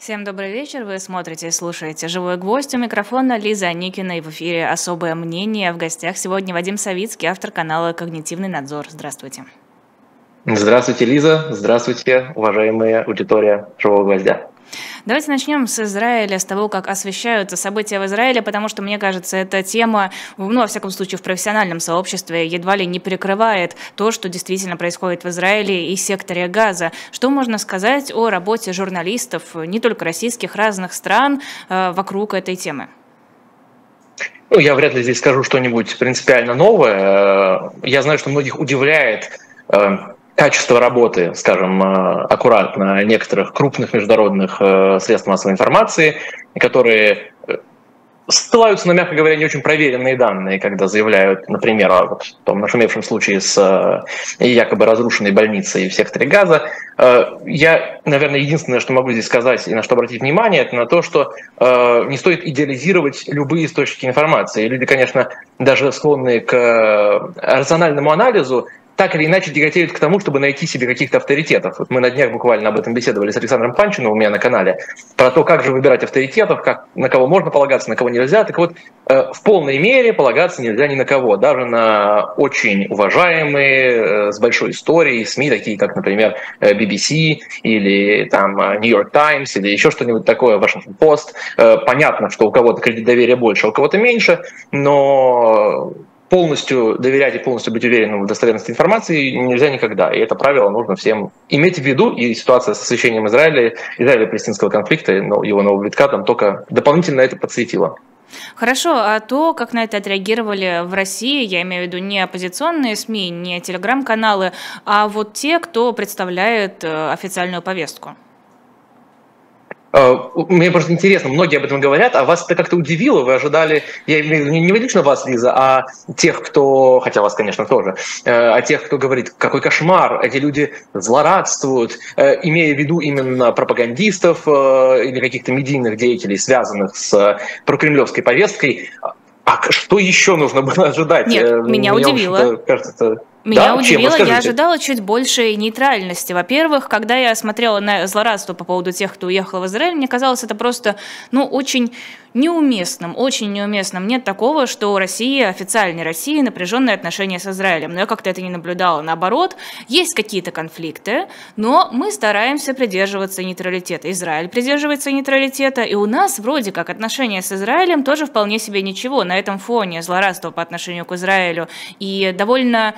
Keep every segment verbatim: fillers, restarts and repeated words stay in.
Всем добрый вечер. Вы смотрите и слушаете «Живой гвоздь». У микрофона Лиза Аникина, и в эфире «Особое мнение». В гостях сегодня Вадим Савицкий, автор канала «Когнитивный надзор». Здравствуйте. Здравствуйте, Лиза. Здравствуйте, уважаемая аудитория «Живого гвоздя». Давайте начнем с Израиля, с того, как освещаются события в Израиле, потому что, мне кажется, эта тема, ну, во всяком случае, в профессиональном сообществе едва ли не перекрывает то, что действительно происходит в Израиле и секторе Газа. Что можно сказать о работе журналистов, не только российских, разных стран, вокруг этой темы? Ну, я вряд ли здесь скажу что-нибудь принципиально новое. Я знаю, что многих удивляет качество работы, скажем, аккуратно, некоторых крупных международных средств массовой информации, которые ссылаются на, мягко говоря, не очень проверенные данные, когда заявляют, например, о вот, в том нашумевшем случае с якобы разрушенной больницей в секторе Газа. Я, наверное, единственное, что могу здесь сказать и на что обратить внимание, это на то, что не стоит идеализировать любые источники информации. Люди, конечно, даже склонны к рациональному анализу, так или иначе тяготеют к тому, чтобы найти себе каких-то авторитетов. Вот мы на днях буквально об этом беседовали с Александром Панчиным у меня на канале, про то, как же выбирать авторитетов, как, на кого можно полагаться, на кого нельзя. Так вот, э, в полной мере полагаться нельзя ни на кого, даже на очень уважаемые, э, с большой историей СМИ, такие как, например, би би си или там New York Times или еще что-нибудь такое, Washington Post. Э, понятно, что у кого-то кредит доверия больше, а у кого-то меньше, но полностью доверять и полностью быть уверенным в достоверности информации нельзя никогда. И это правило нужно всем иметь в виду. И ситуация с освещением Израиля, Израиля-палестинского конфликта, ну, его нового витка там только дополнительно это подсветило. Хорошо, а то, как на это отреагировали в России, я имею в виду не оппозиционные СМИ, не телеграм-каналы, а вот те, кто представляет официальную повестку? Мне просто интересно, многие об этом говорят, а вас это как-то удивило? Вы ожидали, я имею в виду не лично вас, Лиза, а тех, кто, хотя вас, конечно, тоже, а тех, кто говорит, какой кошмар, эти люди злорадствуют, имея в виду именно пропагандистов или каких-то медийных деятелей, связанных с прокремлевской повесткой. А что еще нужно было ожидать? Нет, меня, меня удивило. Кажется, Меня да? удивило, я ожидала чуть большей нейтральности. Во-первых, когда я смотрела на злорадство по поводу тех, кто уехал в Израиль, мне казалось это просто, ну, очень неуместным, очень неуместным. Нет такого, что у России, официальной России, напряженные отношения с Израилем. Но я как-то это не наблюдала. Наоборот, есть какие-то конфликты, но мы стараемся придерживаться нейтралитета. Израиль придерживается нейтралитета, и у нас вроде как отношения с Израилем тоже вполне себе ничего. На этом фоне злорадство по отношению к Израилю и довольно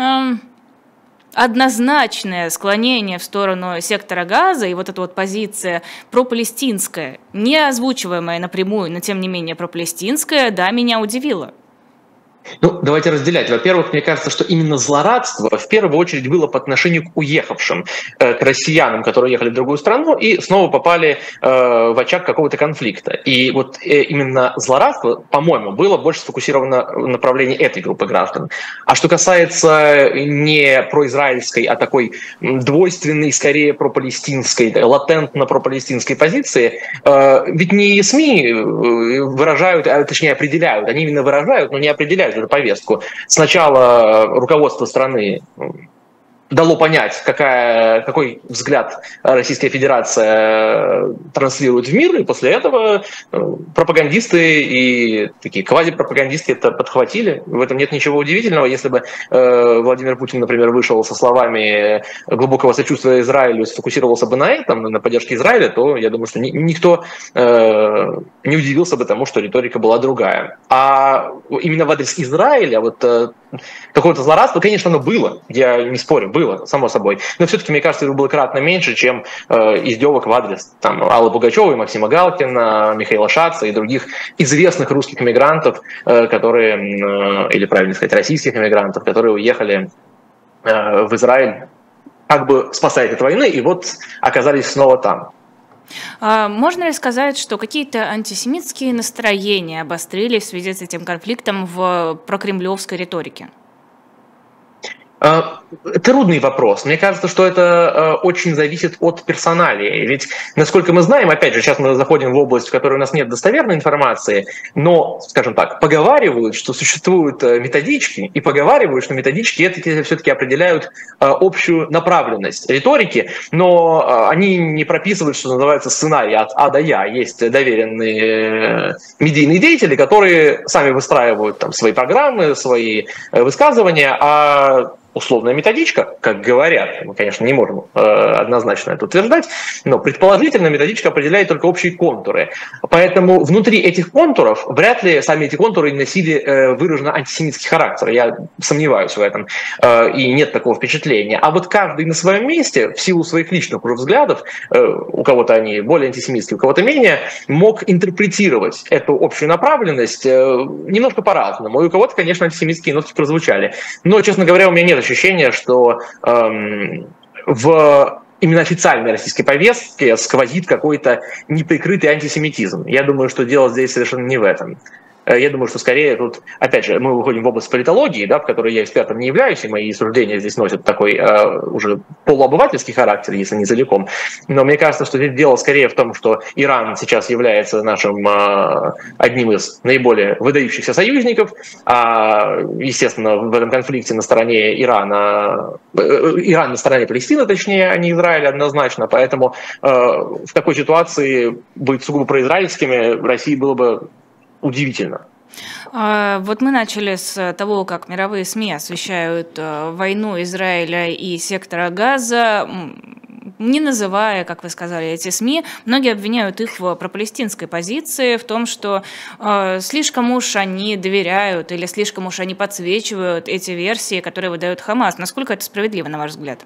однозначное склонение в сторону сектора Газа и вот эта вот позиция пропалестинская, не озвучиваемая напрямую, но тем не менее пропалестинская, да, меня удивило. Ну, давайте разделять. Во-первых, мне кажется, что именно злорадство в первую очередь было по отношению к уехавшим, э, к россиянам, которые уехали в другую страну и снова попали э, в очаг какого-то конфликта. И вот э, именно злорадство, по-моему, было больше сфокусировано в направлении этой группы граждан. А что касается не произраильской, а такой двойственной, скорее пропалестинской, латентно пропалестинской позиции, э, ведь не СМИ выражают, а точнее определяют, они именно выражают, но не определяют эту повестку. Сначала руководство страны дало понять, какая, какой взгляд Российская Федерация транслирует в мир, и после этого пропагандисты и такие квазипропагандисты это подхватили. В этом нет ничего удивительного. Если бы э, Владимир Путин, например, вышел со словами глубокого сочувствия Израилю и сфокусировался бы на этом, на поддержке Израиля, то я думаю, что ни, никто э, не удивился бы тому, что риторика была другая. А именно в адрес Израиля вот э, какое-то злорадство, конечно, оно было, я не спорю, было, само собой. Но все-таки, мне кажется, это было кратно меньше, чем э, издевок в адрес там, Аллы Пугачевой, Максима Галкина, Михаила Шаца и других известных русских эмигрантов, э, которые, э, или правильно сказать, российских эмигрантов, которые уехали э, в Израиль как бы спасать от войны, и вот оказались снова там. Можно ли сказать, что какие-то антисемитские настроения обострились в связи с этим конфликтом в прокремлевской риторике? Трудный вопрос. Мне кажется, что это э, очень зависит от персоналии. Ведь, насколько мы знаем, опять же, сейчас мы заходим в область, в которой у нас нет достоверной информации, но, скажем так, поговаривают, что существуют методички, и поговаривают, что методички это все-таки определяют э, общую направленность риторики, но э, они не прописывают, что называется, сценарий от А до Я. Есть доверенные э, медийные деятели, которые сами выстраивают там свои программы, свои э, высказывания, а условная методичка, как говорят, мы, конечно, не можем э, однозначно это утверждать, но предположительно методичка определяет только общие контуры. Поэтому внутри этих контуров вряд ли сами эти контуры носили э, выраженно антисемитский характер. Я сомневаюсь в этом, э, и нет такого впечатления. А вот каждый на своем месте, в силу своих личных уже взглядов, э, у кого-то они более антисемитские, у кого-то менее, мог интерпретировать эту общую направленность э, немножко по-разному. И у кого-то, конечно, антисемитские нотки прозвучали. Но, честно говоря, у меня нет ощущение, что эм, в именно официальной российской повестке сквозит какой-то неприкрытый антисемитизм. Я думаю, что дело здесь совершенно не в этом. Я думаю, что скорее тут, опять же, мы выходим в область политологии, да, в которой я экспертом не являюсь, и мои суждения здесь носят такой э, уже полуобывательский характер, если не целиком. Но мне кажется, что здесь дело скорее в том, что Иран сейчас является нашим э, одним из наиболее выдающихся союзников, а, естественно, в этом конфликте на стороне Ирана, э, Иран на стороне Палестины, точнее, а не Израиля однозначно, поэтому э, в такой ситуации быть сугубо произраильскими России было бы удивительно. Вот мы начали с того, как мировые СМИ освещают войну Израиля и сектора Газа, не называя, как вы сказали, эти СМИ. Многие обвиняют их в пропалестинской позиции, в том, что э, слишком уж они доверяют или слишком уж они подсвечивают эти версии, которые выдает Хамас. Насколько это справедливо, на ваш взгляд?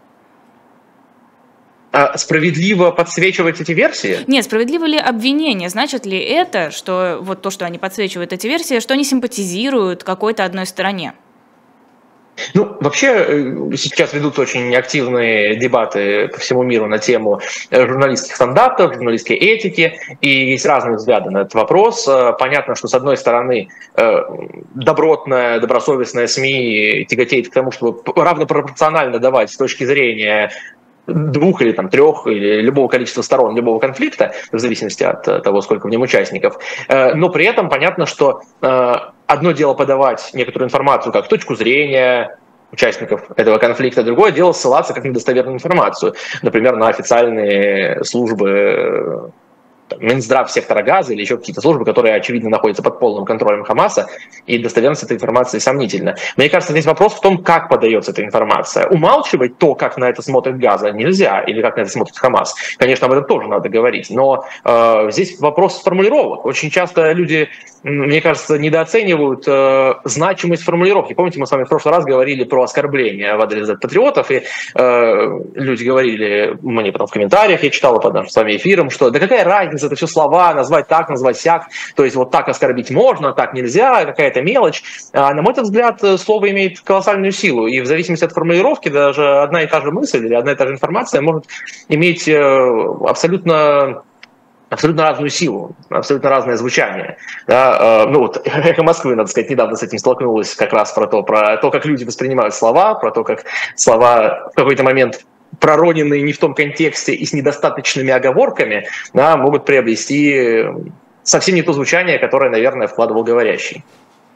Справедливо подсвечивать эти версии? Нет, справедливо ли обвинение? Значит ли это, что вот то, что они подсвечивают эти версии, что они симпатизируют какой-то одной стороне? Ну, вообще, сейчас ведутся очень активные дебаты по всему миру на тему журналистских стандартов, журналистской этики, и есть разные взгляды на этот вопрос. Понятно, что, с одной стороны, добротная, добросовестная СМИ тяготеет к тому, чтобы равнопропорционально давать с точки зрения двух или там, трех, или любого количества сторон, любого конфликта, в зависимости от того, сколько в нем участников. Но при этом понятно, что одно дело подавать некоторую информацию как точку зрения участников этого конфликта, другое дело ссылаться как на достоверную информацию, например, на официальные службы Минздрав сектора Газа или еще какие-то службы, которые, очевидно, находятся под полным контролем Хамаса, и достоверность этой информации сомнительна. Мне кажется, здесь вопрос в том, как подается эта информация. Умалчивать то, как на это смотрит Газа, нельзя, или как на это смотрит Хамас. Конечно, об этом тоже надо говорить, но э, здесь вопрос формулировок. Очень часто люди, мне кажется, недооценивают э, значимость формулировки. Помните, мы с вами в прошлый раз говорили про оскорбления в адрес патриотов, и э, люди говорили, мне потом в комментариях, я читал под нашим с вами эфиром, что да какая разница, это все слова, назвать так, назвать сяк, то есть вот так оскорбить можно, так нельзя, какая-то мелочь. А, на мой взгляд, слово имеет колоссальную силу, и в зависимости от формулировки даже одна и та же мысль или одна и та же информация может иметь абсолютно абсолютно разную силу, абсолютно разное звучание. Да, ну вот «Эхо Москвы», надо сказать, недавно с этим столкнулась как раз про то, про то, как люди воспринимают слова, про то, как слова в какой-то момент, пророненные не в том контексте и с недостаточными оговорками, да, могут приобрести совсем не то звучание, которое, наверное, вкладывал говорящий.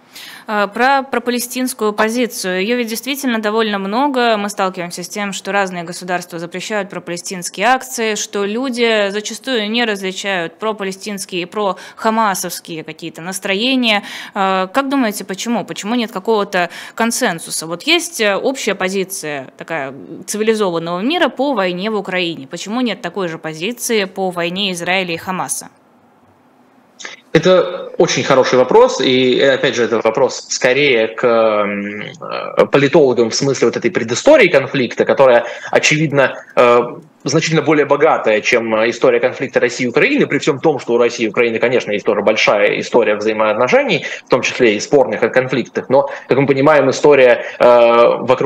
Про пропалестинскую позицию. Ее ведь действительно довольно много. Мы сталкиваемся с тем, что разные государства запрещают пропалестинские акции, что люди зачастую не различают пропалестинские и прохамасовские какие-то настроения. Как думаете, почему? Почему нет какого-то консенсуса? Вот есть общая позиция такая цивилизованного мира по войне в Украине. Почему нет такой же позиции по войне Израиля и Хамаса? Это очень хороший вопрос, и, опять же, это вопрос скорее к политологам в смысле вот этой предыстории конфликта, которая, очевидно, значительно более богатая, чем история конфликта России и Украины, при всем том, что у России и Украины, конечно, есть тоже большая история взаимоотношений, в том числе и спорных конфликтах, но, как мы понимаем, история вокруг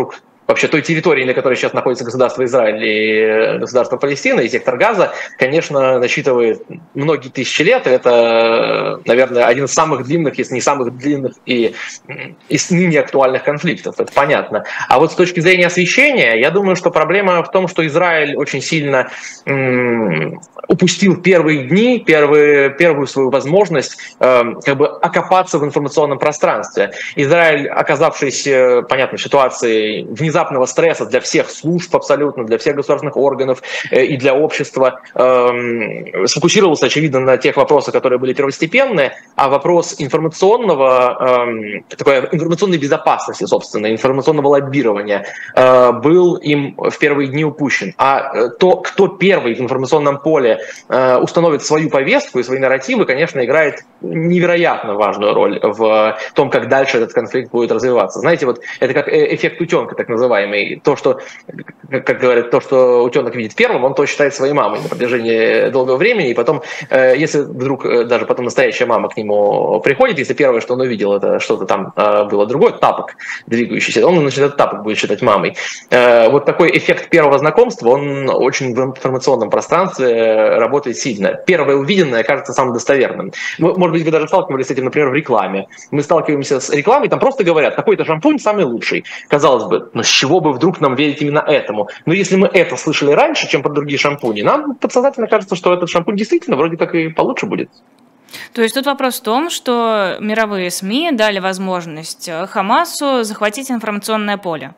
вообще той территории, на которой сейчас находится государство Израиль и государство Палестина, и сектор Газа, конечно, насчитывает многие тысячи лет. Это, наверное, один из самых длинных, если не самых длинных и из ныне актуальных конфликтов, это понятно. А вот с точки зрения освещения, я думаю, что проблема в том, что Израиль очень сильно м- упустил первые дни, первые, первую свою возможность э, как бы окопаться в информационном пространстве. Израиль, оказавшись, э, понятно, в ситуации внезапного стресса для всех служб абсолютно, для всех государственных органов э, и для общества, э, сфокусировался, очевидно, на тех вопросах, которые были первостепенные, а вопрос информационного, э, такой информационной безопасности, собственно, информационного лоббирования э, был им в первые дни упущен. А то, кто первый в информационном поле э, установит свою повестку и свои нарративы, конечно, играет невероятно важную роль в том, как дальше этот конфликт будет развиваться. Знаете, вот это как эффект утенка, так называемый. То, что, как говорят, то, что утенок видит первым, он то считает своей мамой на протяжении долгого времени, и потом, э, если вдруг э, даже потом настоящая мама к нему приходит, если первое, что он увидел, это что-то там э, было другое, тапок двигающийся, он, значит, этот тапок будет считать мамой. Э, вот такой эффект первого знакомства, он очень в информационном пространстве работает сильно. Первое увиденное кажется самым достоверным. Может быть, вы даже сталкивались с этим, например, в рекламе. Мы сталкиваемся с рекламой, там просто говорят, такой-то шампунь самый лучший. Казалось бы, но с чего бы вдруг нам верить именно этому? Но если мы это слышали раньше, чем про другие шампуни, нам подсознательно кажется, что этот шампунь действительно вроде как и получше будет. То есть тут вопрос в том, что мировые СМИ дали возможность Хамасу захватить информационное поле.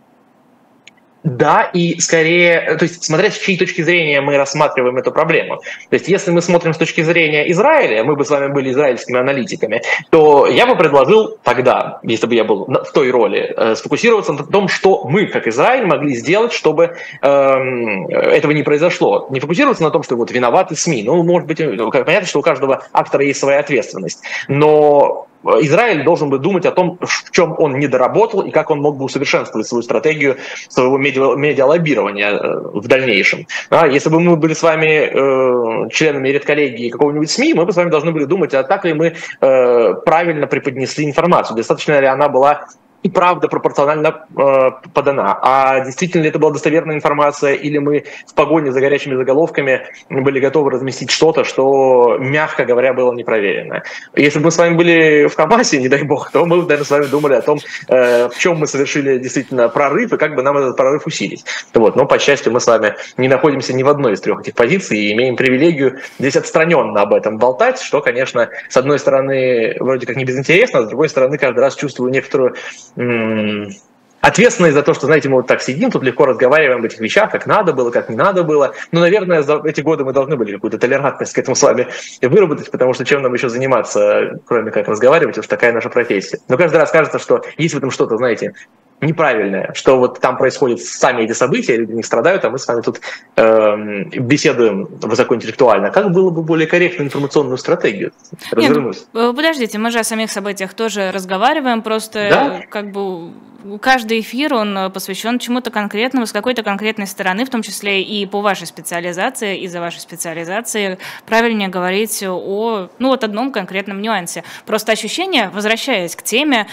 Да, и скорее, то есть смотря с чьей точки зрения мы рассматриваем эту проблему. То есть если мы смотрим с точки зрения Израиля, мы бы с вами были израильскими аналитиками, то я бы предложил тогда, если бы я был в той роли, сфокусироваться на том, что мы, как Израиль, могли сделать, чтобы э, этого не произошло. Не фокусироваться на том, что вот виноваты СМИ. Ну, может быть, понятно, что у каждого актора есть своя ответственность, но Израиль должен бы думать о том, в чем он не доработал и как он мог бы усовершенствовать свою стратегию своего медиа- медиалоббирования в дальнейшем. А если бы мы были с вами э, членами редколлегии какого-нибудь СМИ, мы бы с вами должны были думать, а так ли мы э, правильно преподнесли информацию, достаточно ли она была и правда пропорционально э, подана. А действительно ли это была достоверная информация, или мы в погоне за горячими заголовками были готовы разместить что-то, что, мягко говоря, было непроверено. Если бы мы с вами были в Хамасе, не дай бог, то мы, наверное, с вами думали о том, э, в чем мы совершили действительно прорыв, и как бы нам этот прорыв усилить. Вот. Но, по счастью, мы с вами не находимся ни в одной из трех этих позиций и имеем привилегию здесь отстраненно об этом болтать, что, конечно, с одной стороны, вроде как не безинтересно, а с другой стороны, каждый раз чувствую некоторую ответственность за то, что, знаете, мы вот так сидим, тут легко разговариваем об этих вещах, как надо было, как не надо было. Но, наверное, за эти годы мы должны были какую-то толерантность к этому с вами выработать, потому что чем нам еще заниматься, кроме как разговаривать, уж такая наша профессия. Но каждый раз кажется, что есть в этом что-то, знаете, неправильное, что вот там происходят сами эти события, люди не страдают, а мы с вами тут э, беседуем высокоинтеллектуально. Как было бы более корректно информационную стратегию развернуть? Нет, подождите, мы же о самих событиях тоже разговариваем, просто да? Как бы каждый эфир, он посвящен чему-то конкретному, с какой-то конкретной стороны, в том числе и по вашей специализации, из-за вашей специализации правильнее говорить о, ну, вот одном конкретном нюансе. Просто ощущение, возвращаясь к теме,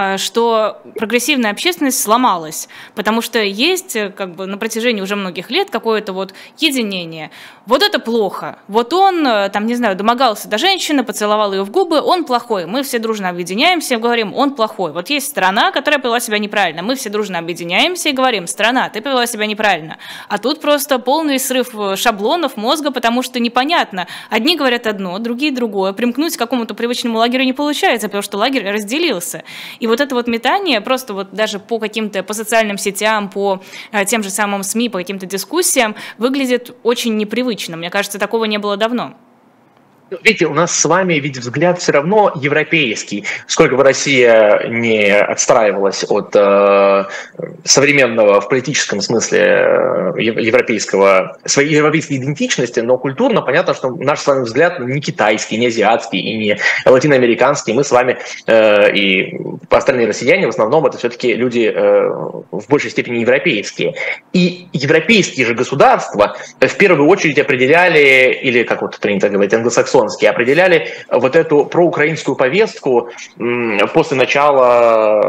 что прогрессивная общественность сломалась, потому что есть как бы на протяжении уже многих лет какое-то вот единение. Вот это плохо. Вот он, там, не знаю, домогался до женщины, поцеловал ее в губы, он плохой. Мы все дружно объединяемся и говорим, он плохой. Вот есть страна, которая повела себя неправильно. Мы все дружно объединяемся и говорим, страна, ты повела себя неправильно. А тут просто полный срыв шаблонов мозга, потому что непонятно. Одни говорят одно, другие другое. Примкнуть к какому-то привычному лагерю не получается, потому что лагерь разделился. И вот это вот метание, просто вот даже по каким-то, по социальным сетям, по тем же самым СМИ, по каким-то дискуссиям, выглядит очень непривычно. Мне кажется, такого не было давно. Видите, у нас с вами ведь взгляд все равно европейский. Сколько бы Россия не отстраивалась от э, современного в политическом смысле э, европейского, своей европейской идентичности, но культурно понятно, что наш с вами взгляд не китайский, не азиатский и не латиноамериканский. Мы с вами э, и остальные россияне в основном это все-таки люди э, в большей степени европейские. И европейские же государства в первую очередь определяли, или как вот принято говорить, англосаксонские, определяли вот эту проукраинскую повестку после начала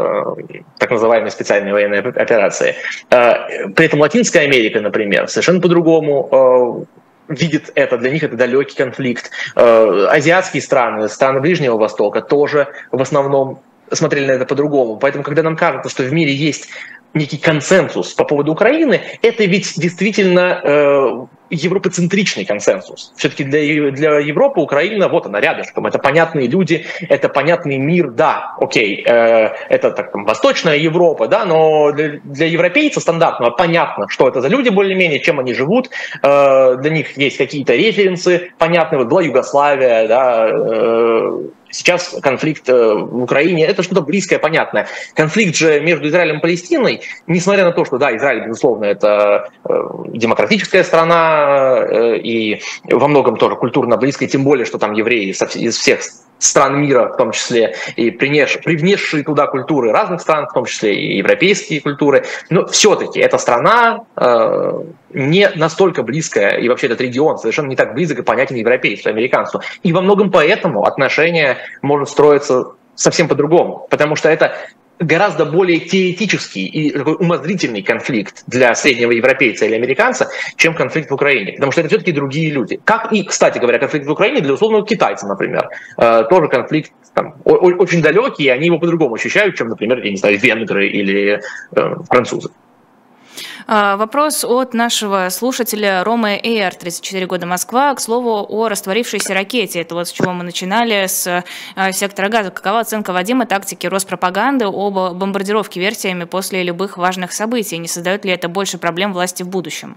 так называемой специальной военной операции. При этом Латинская Америка, например, совершенно по-другому видит это, для них это далекий конфликт. Азиатские страны, страны Ближнего Востока тоже в основном смотрели на это по-другому. Поэтому, когда нам кажется, что в мире есть некий консенсус по поводу Украины, это ведь действительно э, европоцентричный консенсус. Все-таки для, для Европы Украина, вот она, рядышком. Это понятные люди, это понятный мир, да, окей, э, это так, там, Восточная Европа, да, но для, для европейца стандартного понятно, что это за люди более-менее, чем они живут, э, для них есть какие-то референсы понятные, вот была Югославия, да, э, сейчас конфликт в Украине, это что-то близкое, понятное. Конфликт же между Израилем и Палестиной, несмотря на то, что, да, Израиль, безусловно, это демократическая страна и во многом тоже культурно близкая, тем более, что там евреи из всех стран мира, в том числе и привнесшие туда культуры разных стран, в том числе и европейские культуры, но все-таки эта страна э, не настолько близкая, и вообще этот регион совершенно не так близок и понятен европейцу, американцу. И во многом поэтому отношения может строиться совсем по-другому, потому что это гораздо более теоретический и такой умозрительный конфликт для среднего европейца или американца, чем конфликт в Украине. Потому что это все-таки другие люди. Как и, кстати говоря, конфликт в Украине для условного китайца, например. Э, тоже конфликт там, о- очень далекий, и они его по-другому ощущают, чем, например, я не знаю, венгры или э, французы. Вопрос от нашего слушателя Ромы Эйр, тридцать четыре года, Москва. К слову, о растворившейся ракете. Это вот с чего мы начинали, с сектора Газа. Какова оценка Вадима тактики Роспропаганды об бомбардировке версиями после любых важных событий? Не создает ли это больше проблем власти в будущем?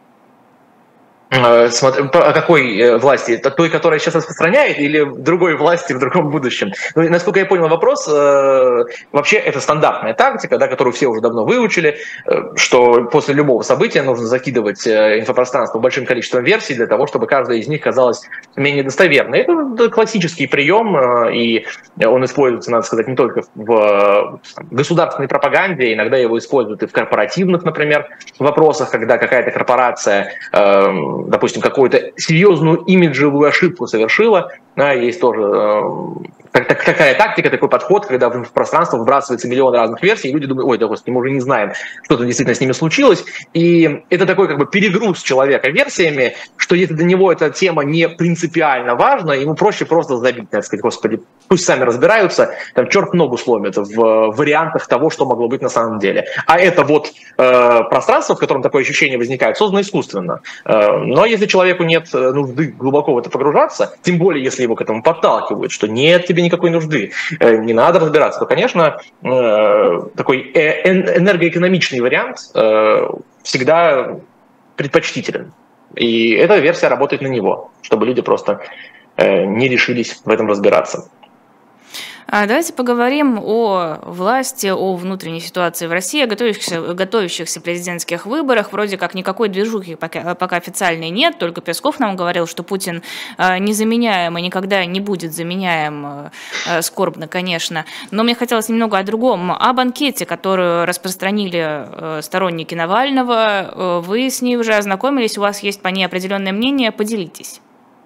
Смотри, о какой власти? Это той, которая сейчас распространяет, или другой власти в другом будущем? Ну, насколько я понял вопрос, э, вообще это стандартная тактика, да, которую все уже давно выучили, э, что после любого события нужно закидывать инфопространство большим количеством версий для того, чтобы каждая из них казалась менее достоверной. Это классический прием, э, и он используется, надо сказать, не только в там, государственной пропаганде, иногда его используют и в корпоративных, например, вопросах, когда какая-то корпорация э, допустим, какую-то серьезную имиджевую ошибку совершила, да, есть тоже э, так, такая тактика, такой подход, когда в пространство выбрасывается миллион разных версий, и люди думают, ой, да господи, мы уже не знаем, что там действительно с ними случилось, и это такой как бы перегруз человека версиями, что если для него эта тема не принципиально важна, ему проще просто забить, так сказать, господи, пусть сами разбираются, там черт ногу сломит в вариантах того, что могло быть на самом деле. А это вот э, пространство, в котором такое ощущение возникает, создано искусственно. Э, но если человеку нет нужды глубоко в это погружаться, тем более если его к этому подталкивают, что нет тебе никакой нужды, э, не надо разбираться, то, конечно, э, такой э- энергоэкономичный вариант э, всегда предпочтителен. И эта версия работает на него, чтобы люди просто э, не решились в этом разбираться. Давайте поговорим о власти, о внутренней ситуации в России, о готовящихся, готовящихся президентских выборах. Вроде как никакой движухи пока, пока официальной нет, только Песков нам говорил, что Путин незаменяем и никогда не будет заменяем, скорбно, конечно. Но мне хотелось немного о другом, об анкете, которую распространили сторонники Навального. Вы с ней уже ознакомились, у вас есть по ней определенное мнение, поделитесь.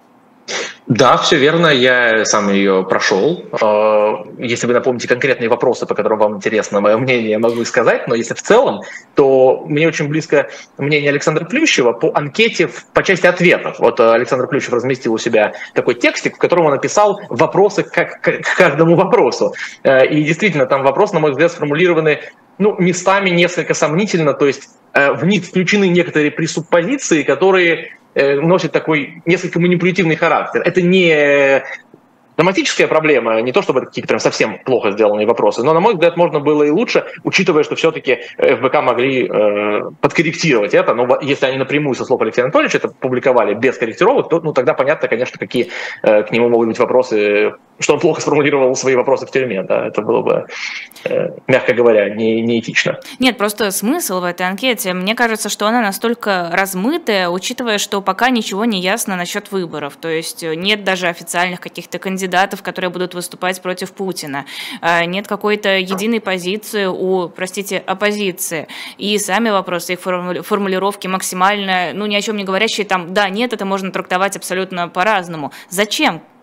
Да, все верно, я сам ее прошел. Если вы напомните конкретные вопросы, по которым вам интересно мое мнение, я могу сказать, но если в целом, то мне очень близко мнение Александра Плющева по анкете по части ответов. Вот Александр Плющев разместил у себя такой текстик, в котором он написал вопросы к, к каждому вопросу. И действительно, там вопросы, на мой взгляд, сформулированы ну, местами несколько сомнительно, то есть в них включены некоторые пресуппозиции, которые носит такой несколько манипулятивный характер. Это не драматическая проблема, не то чтобы это какие-то прям совсем плохо сделанные вопросы, но, на мой взгляд, можно было и лучше, учитывая, что все-таки эф бэ ка могли э, подкорректировать это, но если они напрямую со слов Алексея Анатольевича это публиковали без корректировок, то ну, тогда понятно, конечно, какие э, к нему могут быть вопросы, что он плохо сформулировал свои вопросы в тюрьме, да, это было бы, э, мягко говоря, не, неэтично. Нет, просто смысл в этой анкете, мне кажется, что она настолько размытая, учитывая, что пока ничего не ясно насчет выборов, то есть нет даже официальных каких-то кандидатов, кандидатов, которые будут выступать против Путина. Нет какой-то единой позиции у, простите, оппозиции. И сами вопросы, их формулировки максимально, ну, ни о чем не говорящие, там, да, нет, это можно трактовать абсолютно по-разному. Зачем?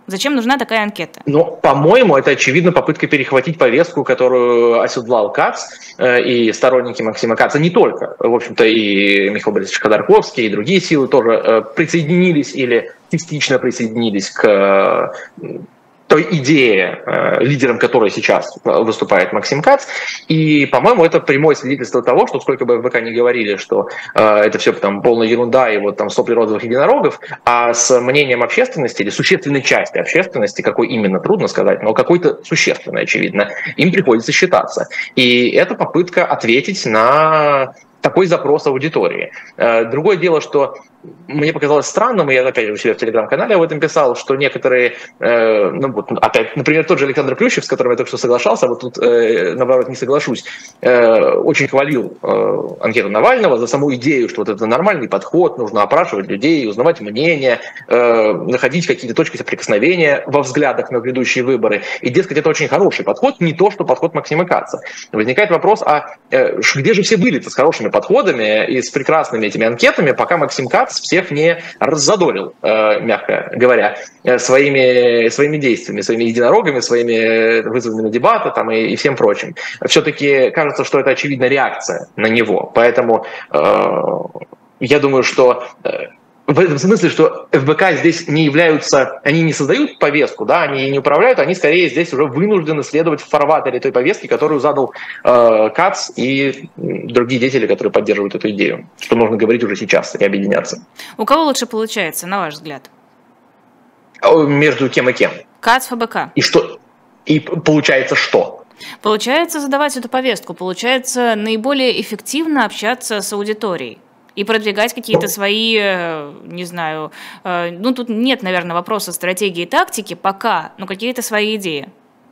Зачем нужна такая анкета? Ну, по-моему, это, очевидно, попытка перехватить повестку, которую оседлал Кац э, и сторонники Максима Каца. Не только, в общем-то, и Михаил Борисович Ходорковский, и другие силы тоже э, присоединились или частично присоединились к э, той идее, э, лидером которой сейчас выступает Максим Кац. И, по-моему, это прямое свидетельство того, что сколько бы ФБК ни говорили, что э, это все там полная ерунда и вот там сто природных единорогов, а с мнением общественности или существенной части общественности, какой именно, трудно сказать, но какой-то существенной, очевидно, им приходится считаться. И это попытка ответить на такой запрос аудитории. Другое дело, что мне показалось странным, и я опять же у себя в телеграм-канале об этом писал, что некоторые, э, ну вот опять, например, тот же Александр Плющев, с которым я только что соглашался, вот тут, э, наоборот, не соглашусь, э, очень хвалил э, анкету Навального за саму идею, что вот это нормальный подход, нужно опрашивать людей, узнавать мнение, э, находить какие-то точки соприкосновения во взглядах на грядущие выборы. И, дескать, это очень хороший подход, не то, что подход Максима Каца. Возникает вопрос, а э, где же все были-то с хорошими подходами и с прекрасными этими анкетами, пока Максим Кац всех не раззадорил, э, мягко говоря, своими, своими действиями, своими единорогами, своими вызовами на дебаты там, и, и всем прочим. Все-таки кажется, что это очевидно реакция на него. Поэтому э, я думаю, что э, в этом смысле, что ФБК здесь не являются, они не создают повестку, да, они не управляют, они скорее здесь уже вынуждены следовать в фарватере той повестки, которую задал э, Кац и другие деятели, которые поддерживают эту идею, что нужно говорить уже сейчас и объединяться. У кого лучше получается, на ваш взгляд? Между кем и кем? Кац, ФБК. И что? И получается что? Получается задавать эту повестку, получается наиболее эффективно общаться с аудиторией. И продвигать какие-то свои, не знаю, ну тут нет, наверное, вопроса стратегии и тактики пока, но какие-то свои идеи.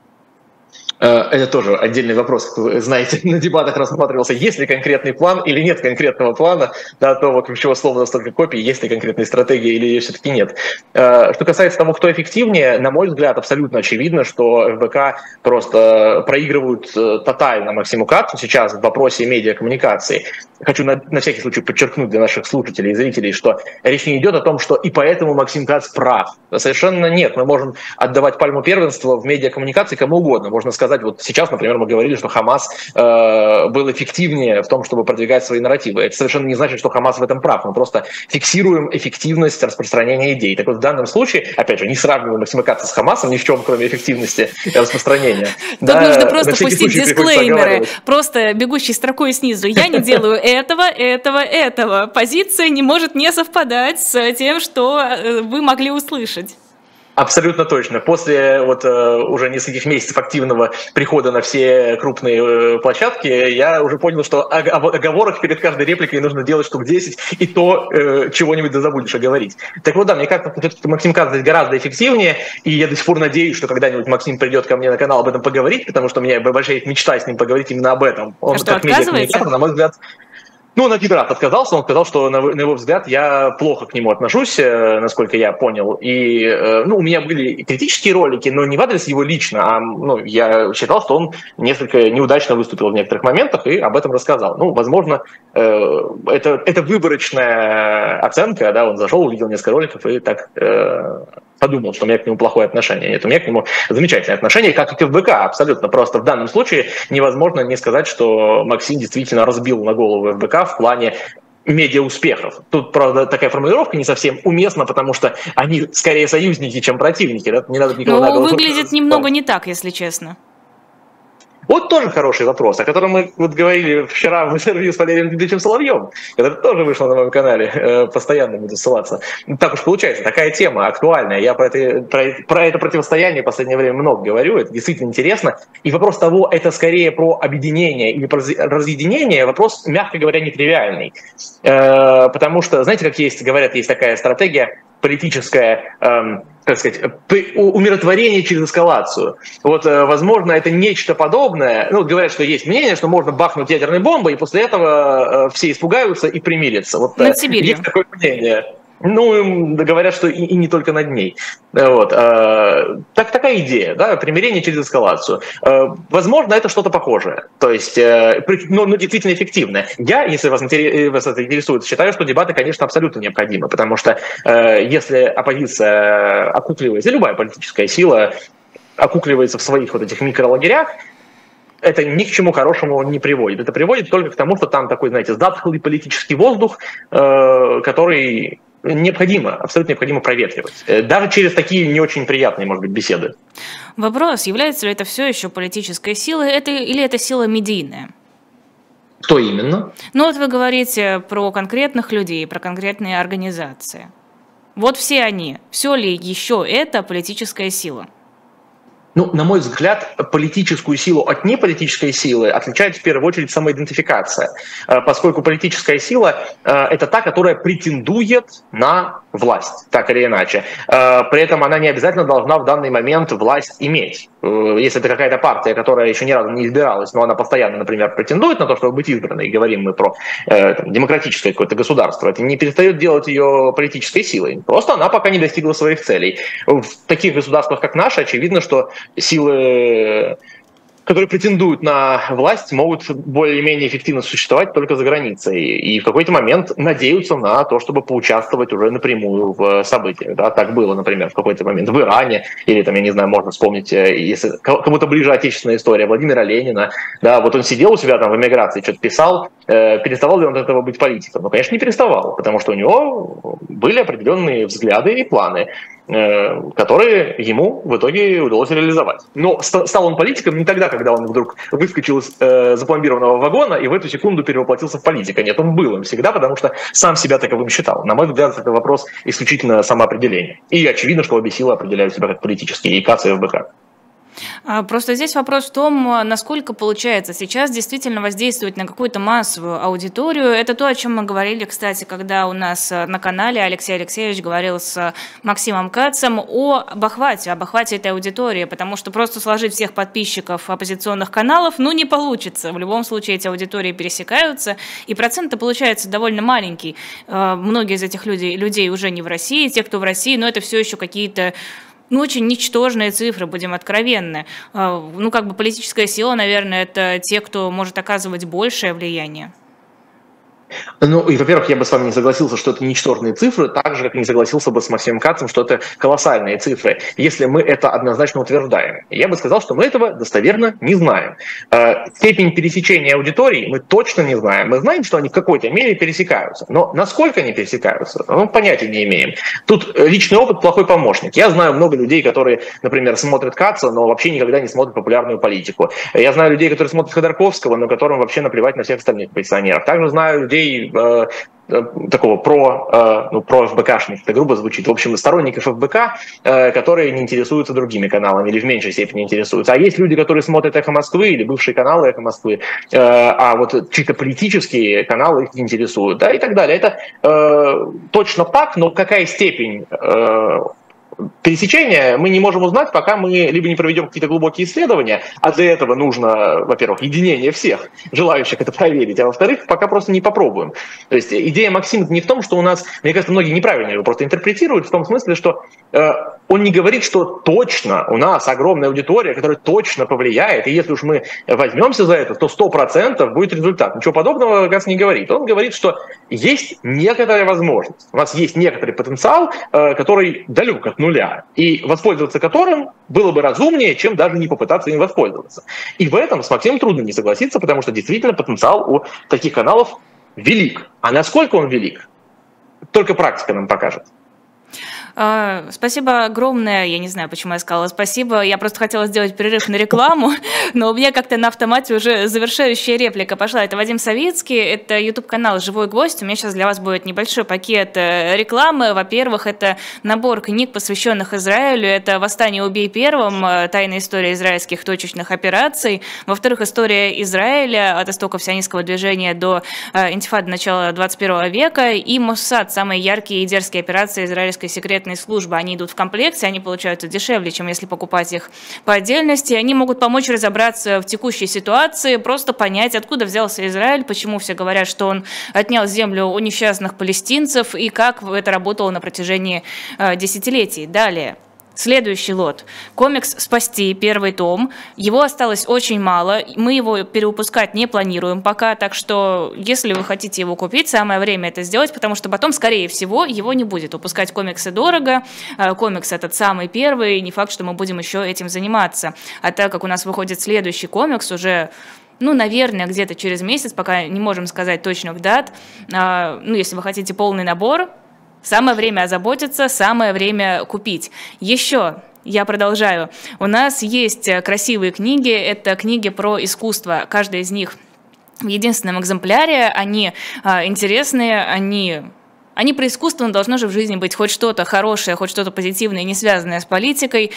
Это тоже отдельный вопрос, как вы знаете, на дебатах рассматривался, есть ли конкретный план или нет конкретного плана, да, то вокруг чего словно столько копий, есть ли конкретная стратегия или ее все-таки нет. Что касается того, кто эффективнее, на мой взгляд, абсолютно очевидно, что ФБК просто проигрывают тотально Максиму Кацу сейчас в вопросе медиакоммуникации. Хочу на, на всякий случай подчеркнуть для наших слушателей и зрителей, что речь не идет о том, что и поэтому Максим Кац прав. Совершенно нет. Мы можем отдавать пальму первенства в медиакоммуникации кому угодно. Можно сказать, вот сейчас, например, мы говорили, что Хамас э, был эффективнее в том, чтобы продвигать свои нарративы. Это совершенно не значит, что Хамас в этом прав. Мы просто фиксируем эффективность распространения идей. Так вот, в данном случае, опять же, не сравниваем Максима Каца с Хамасом ни в чем, кроме эффективности распространения. Тут нужно просто пустить дисклеймеры. Просто бегущей строкой снизу. Я не делаю этого, этого, этого. Позиция не может не совпадать с тем, что вы могли услышать. Абсолютно точно. После вот уже нескольких месяцев активного прихода на все крупные площадки, я уже понял, что оговорок перед каждой репликой нужно делать штук десять, и то чего-нибудь да забудешь оговорить. Так вот, да, мне кажется, что Максим Кац здесь гораздо эффективнее, и я до сих пор надеюсь, что когда-нибудь Максим придет ко мне на канал об этом поговорить, потому что у меня большая мечта с ним поговорить именно об этом. Он а что, как медиакоммуникатор, на мой взгляд... Ну, он один раз отказался, он сказал, что, на, на его взгляд, я плохо к нему отношусь, насколько я понял. И, ну, у меня были и критические ролики, но не в адрес его лично, а, ну, я считал, что он несколько неудачно выступил в некоторых моментах и об этом рассказал. Ну, возможно, это, это выборочная оценка, да, он зашел, увидел несколько роликов и так... подумал, что у меня к нему плохое отношение. Нет, у меня к нему замечательное отношение, как и к ФБК, абсолютно. Просто в данном случае невозможно не сказать, что Максим действительно разбил на голову ФБК в плане медиауспехов. Тут, правда, такая формулировка не совсем уместна, потому что они скорее союзники, чем противники. Да? Не надо никого на голову. Ну, выглядит немного не так, если честно. Вот тоже хороший вопрос, о котором мы вот говорили вчера в интервью с Валерием Дмитриевичем Соловьем. Это тоже вышло на моем канале, э, постоянно буду ссылаться. Так уж получается, такая тема актуальная. Я про это, про, про это противостояние в последнее время много говорю, это действительно интересно. И вопрос того, это скорее про объединение или про разъединение, вопрос, мягко говоря, нетривиальный. Э, потому что, знаете, как есть, говорят, есть такая стратегия политическая, эм, как сказать, умиротворение через эскалацию. Вот, возможно, это нечто подобное. Ну, говорят, что есть мнение, что можно бахнуть ядерной бомбой, и после этого все испугаются и примирятся. Вот над Сибирью. Есть такое мнение. Ну, говорят, что и, и не только над ней. Вот. Так, такая идея, да, примирение через эскалацию. Возможно, это что-то похожее, то есть, ну, ну действительно эффективное. Я, если вас, вас это интересует, считаю, что дебаты, конечно, абсолютно необходимы, потому что если оппозиция окукливается, любая политическая сила окукливается в своих вот этих микролагерях, это ни к чему хорошему не приводит. Это приводит только к тому, что там такой, знаете, затхлый политический воздух, который необходимо, абсолютно необходимо проветривать. Даже через такие не очень приятные, может быть, беседы. Вопрос, является ли это все еще политической силой, это, или это сила медийная? Кто именно? Ну вот вы говорите про конкретных людей, про конкретные организации. Вот все они. Все ли еще это политическая сила? Ну, на мой взгляд, политическую силу от неполитической силы отличает в первую очередь самоидентификация, поскольку политическая сила – это та, которая претендует на власть, так или иначе. При этом она не обязательно должна в данный момент власть иметь. Если это какая-то партия, которая еще ни разу не избиралась, но она постоянно, например, претендует на то, чтобы быть избранной, и говорим мы про там, демократическое какое-то государство, это не перестает делать ее политической силой. Просто она пока не достигла своих целей. В таких государствах, как наше, очевидно, что силы, которые претендуют на власть, могут более-менее эффективно существовать только за границей. И в какой-то момент надеются на то, чтобы поучаствовать уже напрямую в событиях. Да, так было, например, в какой-то момент в Иране, или там, я не знаю, можно вспомнить, если кому-то ближе отечественная история, Владимира Ленина. Да, вот он сидел у себя там в эмиграции, что-то писал, э, переставал ли он от этого быть политиком? Ну, конечно, не переставал, потому что у него были определенные взгляды и планы, которые ему в итоге удалось реализовать. Но стал он политиком не тогда, когда он вдруг выскочил из э, запломбированного вагона и в эту секунду перевоплотился в политика. Нет, он был им всегда, потому что сам себя таковым считал. На мой взгляд, это вопрос исключительно самоопределения. И очевидно, что обе силы определяют себя как политические, и КАЦ, и ФБК. Просто здесь вопрос в том, насколько получается сейчас действительно воздействовать на какую-то массовую аудиторию. Это то, о чем мы говорили, кстати, когда у нас на канале Алексей Алексеевич говорил с Максимом Кацем о охвате, об охвате этой аудитории, потому что просто сложить всех подписчиков оппозиционных каналов, ну, не получится. В любом случае эти аудитории пересекаются, и процент-то получается довольно маленький. Многие из этих людей, людей уже не в России, те, кто в России, но это все еще какие-то Ну, очень ничтожные цифры, будем откровенны. Ну, как бы политическая сила, наверное, это те, кто может оказывать большее влияние. Ну, и, во-первых, я бы с вами не согласился, что это ничтожные цифры, так же, как и не согласился бы с Максимом Кацем, что это колоссальные цифры, если мы это однозначно утверждаем. Я бы сказал, что мы этого достоверно не знаем. Степень пересечения аудиторий мы точно не знаем. Мы знаем, что они в какой-то мере пересекаются, но насколько они пересекаются, ну, понятия не имеем. Тут личный опыт плохой помощник. Я знаю много людей, которые, например, смотрят Каца, но вообще никогда не смотрят популярную политику. Я знаю людей, которые смотрят Ходорковского, но которым вообще наплевать на всех остальных оппозиционеров. Также знаю людей, Э, такого про, э, ну, про ФБКшных, это грубо звучит, в общем, сторонников ФБК, э, которые не интересуются другими каналами или в меньшей степени интересуются. А есть люди, которые смотрят «Эхо Москвы» или бывшие каналы «Эхо Москвы», э, а вот чисто политические каналы их не интересуют, да, и так далее. Это э, точно так, но какая степень э, пересечения мы не можем узнать, пока мы либо не проведем какие-то глубокие исследования, а для этого нужно, во-первых, единение всех желающих это проверить, а во-вторых, пока просто не попробуем. То есть идея Максима не в том, что у нас, мне кажется, многие неправильно его просто интерпретируют, в том смысле, что э, он не говорит, что точно у нас огромная аудитория, которая точно повлияет, и если уж мы возьмемся за это, то сто процентов будет результат. Ничего подобного Кац не говорит. Он говорит, что есть некоторая возможность, у нас есть некоторый потенциал, э, который далек от нуля, и воспользоваться которым было бы разумнее, чем даже не попытаться им воспользоваться. И в этом с Максимом трудно не согласиться, потому что действительно потенциал у таких каналов велик. А насколько он велик, только практика нам покажет. Спасибо огромное. Я не знаю, почему я сказала спасибо. Я просто хотела сделать перерыв на рекламу, но у меня как-то на автомате уже завершающая реплика пошла. Это Вадим Савицкий, это YouTube-канал «Живой гвоздь». У меня сейчас для вас будет небольшой пакет рекламы. Во-первых, это набор книг, посвященных Израилю. Это «Восстание убей первым», тайная история израильских точечных операций. Во-вторых, история Израиля от истоков сионистского движения до интифады начала двадцать первого века. И Моссад, самые яркие и дерзкие операции израильской секретной секретные службы, они идут в комплекте, они получаются дешевле, чем если покупать их по отдельности. Они могут помочь разобраться в текущей ситуации, просто понять, откуда взялся Израиль, почему все говорят, что он отнял землю у несчастных палестинцев и как это работало на протяжении э, десятилетий. Далее. Следующий лот. Комикс «Спасти», первый том. Его осталось очень мало. Мы его перевыпускать не планируем пока, так что если вы хотите его купить, самое время это сделать, потому что потом, скорее всего, его не будет. Выпускать комиксы дорого. Комикс этот самый первый. Не факт, что мы будем еще этим заниматься. А так как у нас выходит следующий комикс уже... Ну, наверное, где-то через месяц, пока не можем сказать точных дат. Ну, если вы хотите полный набор, самое время озаботиться, самое время купить. Еще, я продолжаю. У нас есть красивые книги, это книги про искусство. Каждая из них в единственном экземпляре. Они а, интересные, они... Они про искусство, но должно же в жизни быть хоть что-то хорошее, хоть что-то позитивное, не связанное с политикой.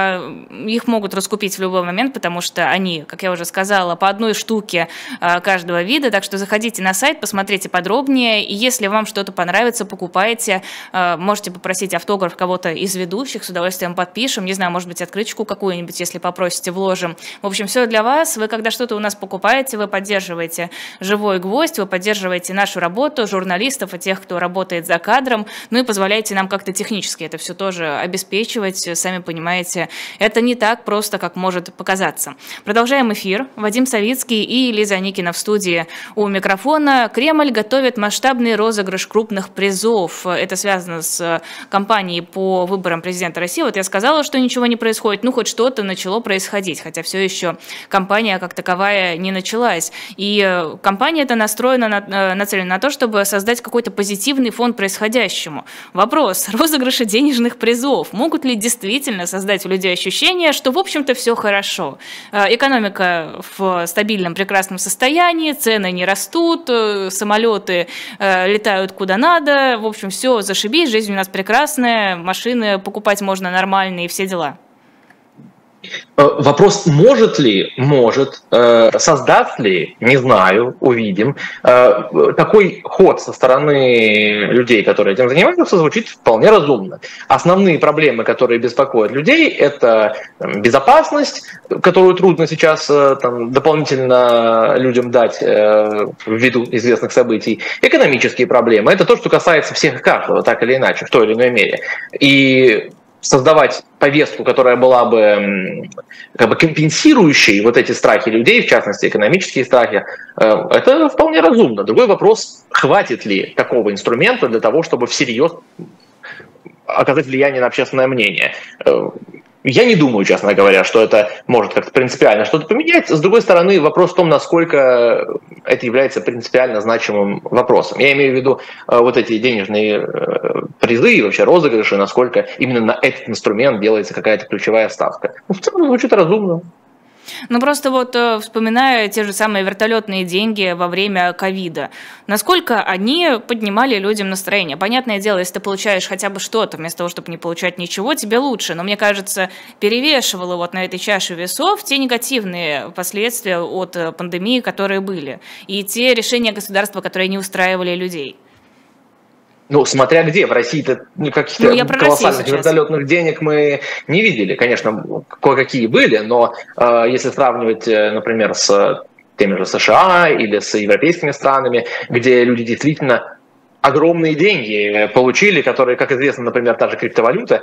Их могут раскупить в любой момент, потому что они, как я уже сказала, по одной штуке каждого вида. Так что заходите на сайт, посмотрите подробнее. И если вам что-то понравится, покупайте. Можете попросить автограф кого-то из ведущих, с удовольствием подпишем. Не знаю, может быть, открыточку какую-нибудь, если попросите, вложим. В общем, все для вас. Вы, когда что-то у нас покупаете, вы поддерживаете «Живой гвоздь», вы поддерживаете нашу работу, журналистов и тех, кто работает за кадром, ну и позволяете нам как-то технически это все тоже обеспечивать. Сами понимаете, это не так просто, как может показаться. Продолжаем эфир. Вадим Савицкий и Лиза Никина в студии у микрофона. Кремль готовит масштабный розыгрыш крупных призов. Это связано с кампанией по выборам президента России. Вот я сказала, что ничего не происходит. Ну, хоть что-то начало происходить, хотя все еще кампания как таковая не началась. И кампания эта настроена, на, нацелена на то, чтобы создать какой-то позитивный фон происходящему. Вопрос. Розыгрыши денежных призов могут ли действительно создать у людей ощущение, что, в общем-то, все хорошо? Экономика в стабильном, прекрасном состоянии, цены не растут, самолеты летают куда надо, в общем, все зашибись, жизнь у нас прекрасная, машины покупать можно нормальные и все дела. Вопрос, может ли, может, создаст ли, не знаю, увидим. Такой ход со стороны людей, которые этим занимаются, звучит вполне разумно. Основные проблемы, которые беспокоят людей, это безопасность, которую трудно сейчас там, дополнительно людям дать ввиду известных событий, экономические проблемы. Это то, что касается всех и каждого, так или иначе, в той или иной мере. И создавать повестку, которая была бы как бы компенсирующей вот эти страхи людей, в частности, экономические страхи, это вполне разумно. Другой вопрос, хватит ли такого инструмента для того, чтобы всерьез оказать влияние на общественное мнение. Я не думаю, честно говоря, что это может как-то принципиально что-то поменять. С другой стороны, вопрос в том, насколько это является принципиально значимым вопросом. Я имею в виду вот эти денежные призы и вообще розыгрыши, насколько именно на этот инструмент делается какая-то ключевая ставка. Ну, в целом звучит разумно. Ну, просто вот вспоминая те же самые вертолетные деньги во время ковида, насколько они поднимали людям настроение. Понятное дело, если ты получаешь хотя бы что-то, вместо того, чтобы не получать ничего, тебе лучше. Но, мне кажется, перевешивало вот на этой чаше весов те негативные последствия от пандемии, которые были, и те решения государства, которые не устраивали людей. Ну, смотря где. В России-то ну, каких-то ну, колоссальных вертолетных денег мы не видели. Конечно, кое-какие были, но э, если сравнивать, например, с теми же США или с европейскими странами, где люди действительно огромные деньги получили, которые, как известно, например, та же криптовалюта,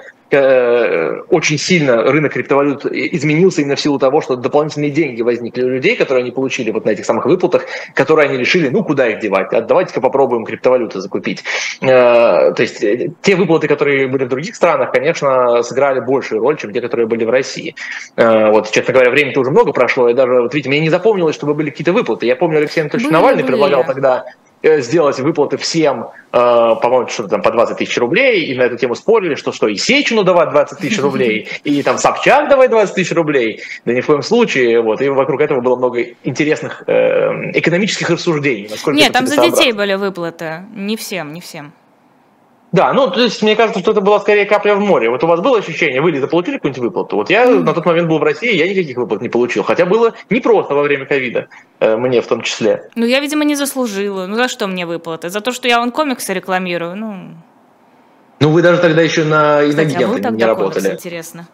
э, очень сильно рынок криптовалют изменился именно в силу того, что дополнительные деньги возникли у людей, которые они получили вот на этих самых выплатах, которые они решили, ну, куда их девать, а давайте-ка попробуем криптовалюты закупить. Э, то есть те выплаты, которые были в других странах, конечно, сыграли большую роль, чем те, которые были в России. Э, вот, честно говоря, времени-то уже много прошло, и даже, вот видите, мне не запомнилось, чтобы были какие-то выплаты. Я помню, Алексей Анатольевич Навальный были. предлагал тогда сделать выплаты всем, э, по-моему, что-то там по двадцать тысяч рублей, и на эту тему спорили, что что, и Сечину давать двадцать тысяч рублей, и там Собчак давать двадцать тысяч рублей, да ни в коем случае, вот, и вокруг этого было много интересных э, экономических рассуждений. Нет, там за детей были выплаты, не всем, не всем. Да, ну, то есть, мне кажется, что это была скорее капля в море. Вот у вас было ощущение, вы, Лиза, получили какую-нибудь выплату? Вот я mm. на тот момент был в России, я никаких выплат не получил. Хотя было непросто во время ковида, э, мне в том числе. Ну, я, видимо, не заслужила. Ну, за что мне выплаты? За то, что я вон комиксы рекламирую? Ну... Ну, вы даже тогда еще на инагента не работали. Комикс, интересно.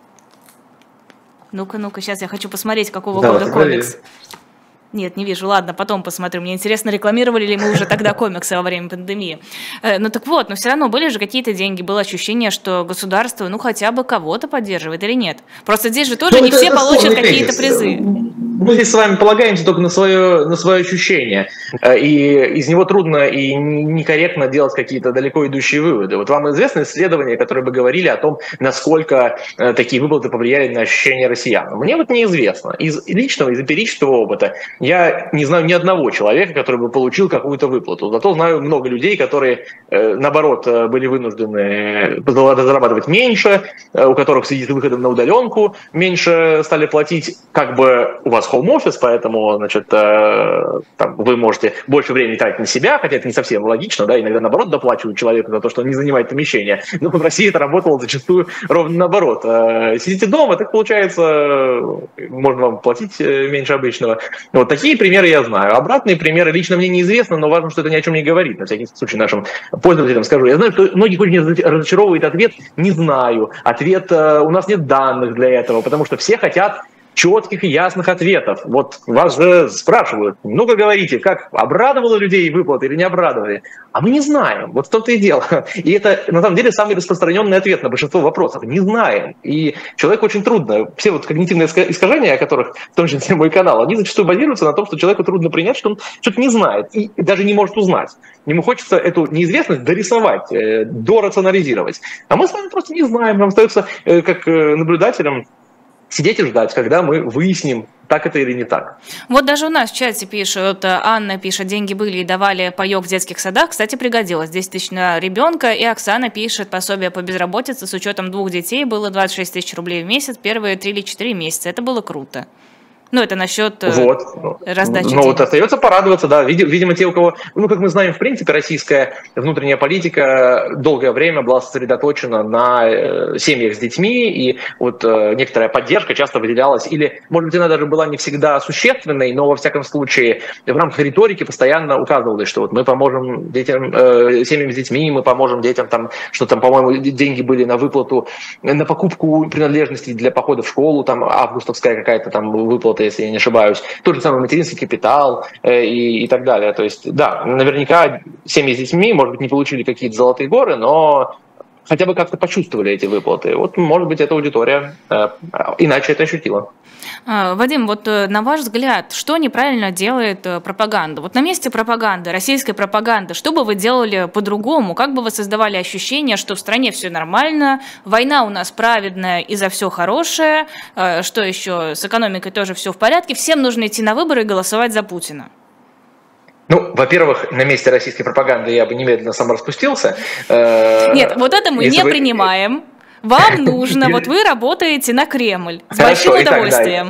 Ну-ка, ну-ка, сейчас я хочу посмотреть, какого да, года комикс. Нет, не вижу. Ладно, потом посмотрю. Мне интересно, рекламировали ли мы уже тогда комиксы во время пандемии. Ну так вот, но все равно были же какие-то деньги. Было ощущение, что государство, ну, хотя бы кого-то поддерживает или нет. Просто здесь же тоже ну, не это, все это получат какие-то призы. Мы здесь с вами полагаемся только на свое, на свое ощущение. И из него трудно и некорректно делать какие-то далеко идущие выводы. Вот вам известны исследования, которые бы говорили о том, насколько такие выплаты повлияли на ощущения россиян. Мне вот неизвестно. Из личного, из эмпирического опыта я не знаю ни одного человека, который бы получил какую-то выплату. Зато знаю много людей, которые, наоборот, были вынуждены зарабатывать меньше, у которых в связи с выходом на удаленку меньше стали платить. Как бы у вас хоум-офис, поэтому, значит, там, вы можете больше времени тратить на себя, хотя это не совсем логично, да, иногда, наоборот, доплачивают человеку за то, что он не занимает помещение. Но в России это работало зачастую ровно наоборот. Сидите дома, так получается, можно вам платить меньше обычного. Вот такие примеры я знаю. Обратные примеры лично мне неизвестны, но важно, что это ни о чем не говорит. На всякий случай нашим пользователям скажу. Я знаю, что многих очень разочаровывает ответ «не знаю». Ответ «у нас нет данных для этого», потому что все хотят четких и ясных ответов. Вот вас же спрашивают, ну-ка говорите, как обрадовало людей выплаты или не обрадовали? А мы не знаем. Вот в том-то и дело. И это, на самом деле, самый распространенный ответ на большинство вопросов. Не знаем. И человеку очень трудно. Все вот когнитивные искажения, о которых, в том числе мой канал, они зачастую базируются на том, что человеку трудно принять, что он что-то не знает и даже не может узнать. Ему хочется эту неизвестность дорисовать, дорационализировать. А мы с вами просто не знаем. Нам остается, как наблюдателям, сидеть и ждать, когда мы выясним, так это или не так. Вот даже у нас в чате пишут, Анна пишет, деньги были и давали паёк в детских садах, кстати, пригодилось, десять тысяч на ребенка, и Оксана пишет, пособие по безработице с учетом двух детей было двадцать шесть тысяч рублей в месяц, первые три или четыре месяца, это было круто. Ну, это насчет вот. раздачи Ну, денег. вот остается порадоваться, да. Видимо, те, у кого... Ну, как мы знаем, в принципе, российская внутренняя политика долгое время была сосредоточена на семьях с детьми, и вот некоторая поддержка часто выделялась, или, может быть, она даже была не всегда существенной, но, во всяком случае, в рамках риторики постоянно указывалось, что вот мы поможем детям, э, семьям с детьми, мы поможем детям, там, что там, по-моему, деньги были на выплату, на покупку принадлежностей для похода в школу, там, августовская какая-то там выплата, если я не ошибаюсь, тот же самый материнский капитал э, и, и так далее. То есть, да, наверняка семьи с детьми, может быть, не получили какие-то золотые горы, но хотя бы как-то почувствовали эти выплаты. Вот, может быть, эта аудитория э, иначе это ощутила. Вадим, вот на ваш взгляд, что неправильно делает пропаганда? Вот на месте пропаганды, российской пропаганды, что бы вы делали по-другому? Как бы вы создавали ощущение, что в стране все нормально, война у нас праведная и за все хорошее, что еще, с экономикой тоже все в порядке, всем нужно идти на выборы и голосовать за Путина? Ну, во-первых, на месте российской пропаганды я бы немедленно самораспустился. Нет, вот это мы не вы... принимаем. Вам нужно, вот вы работаете на Кремль с большим удовольствием.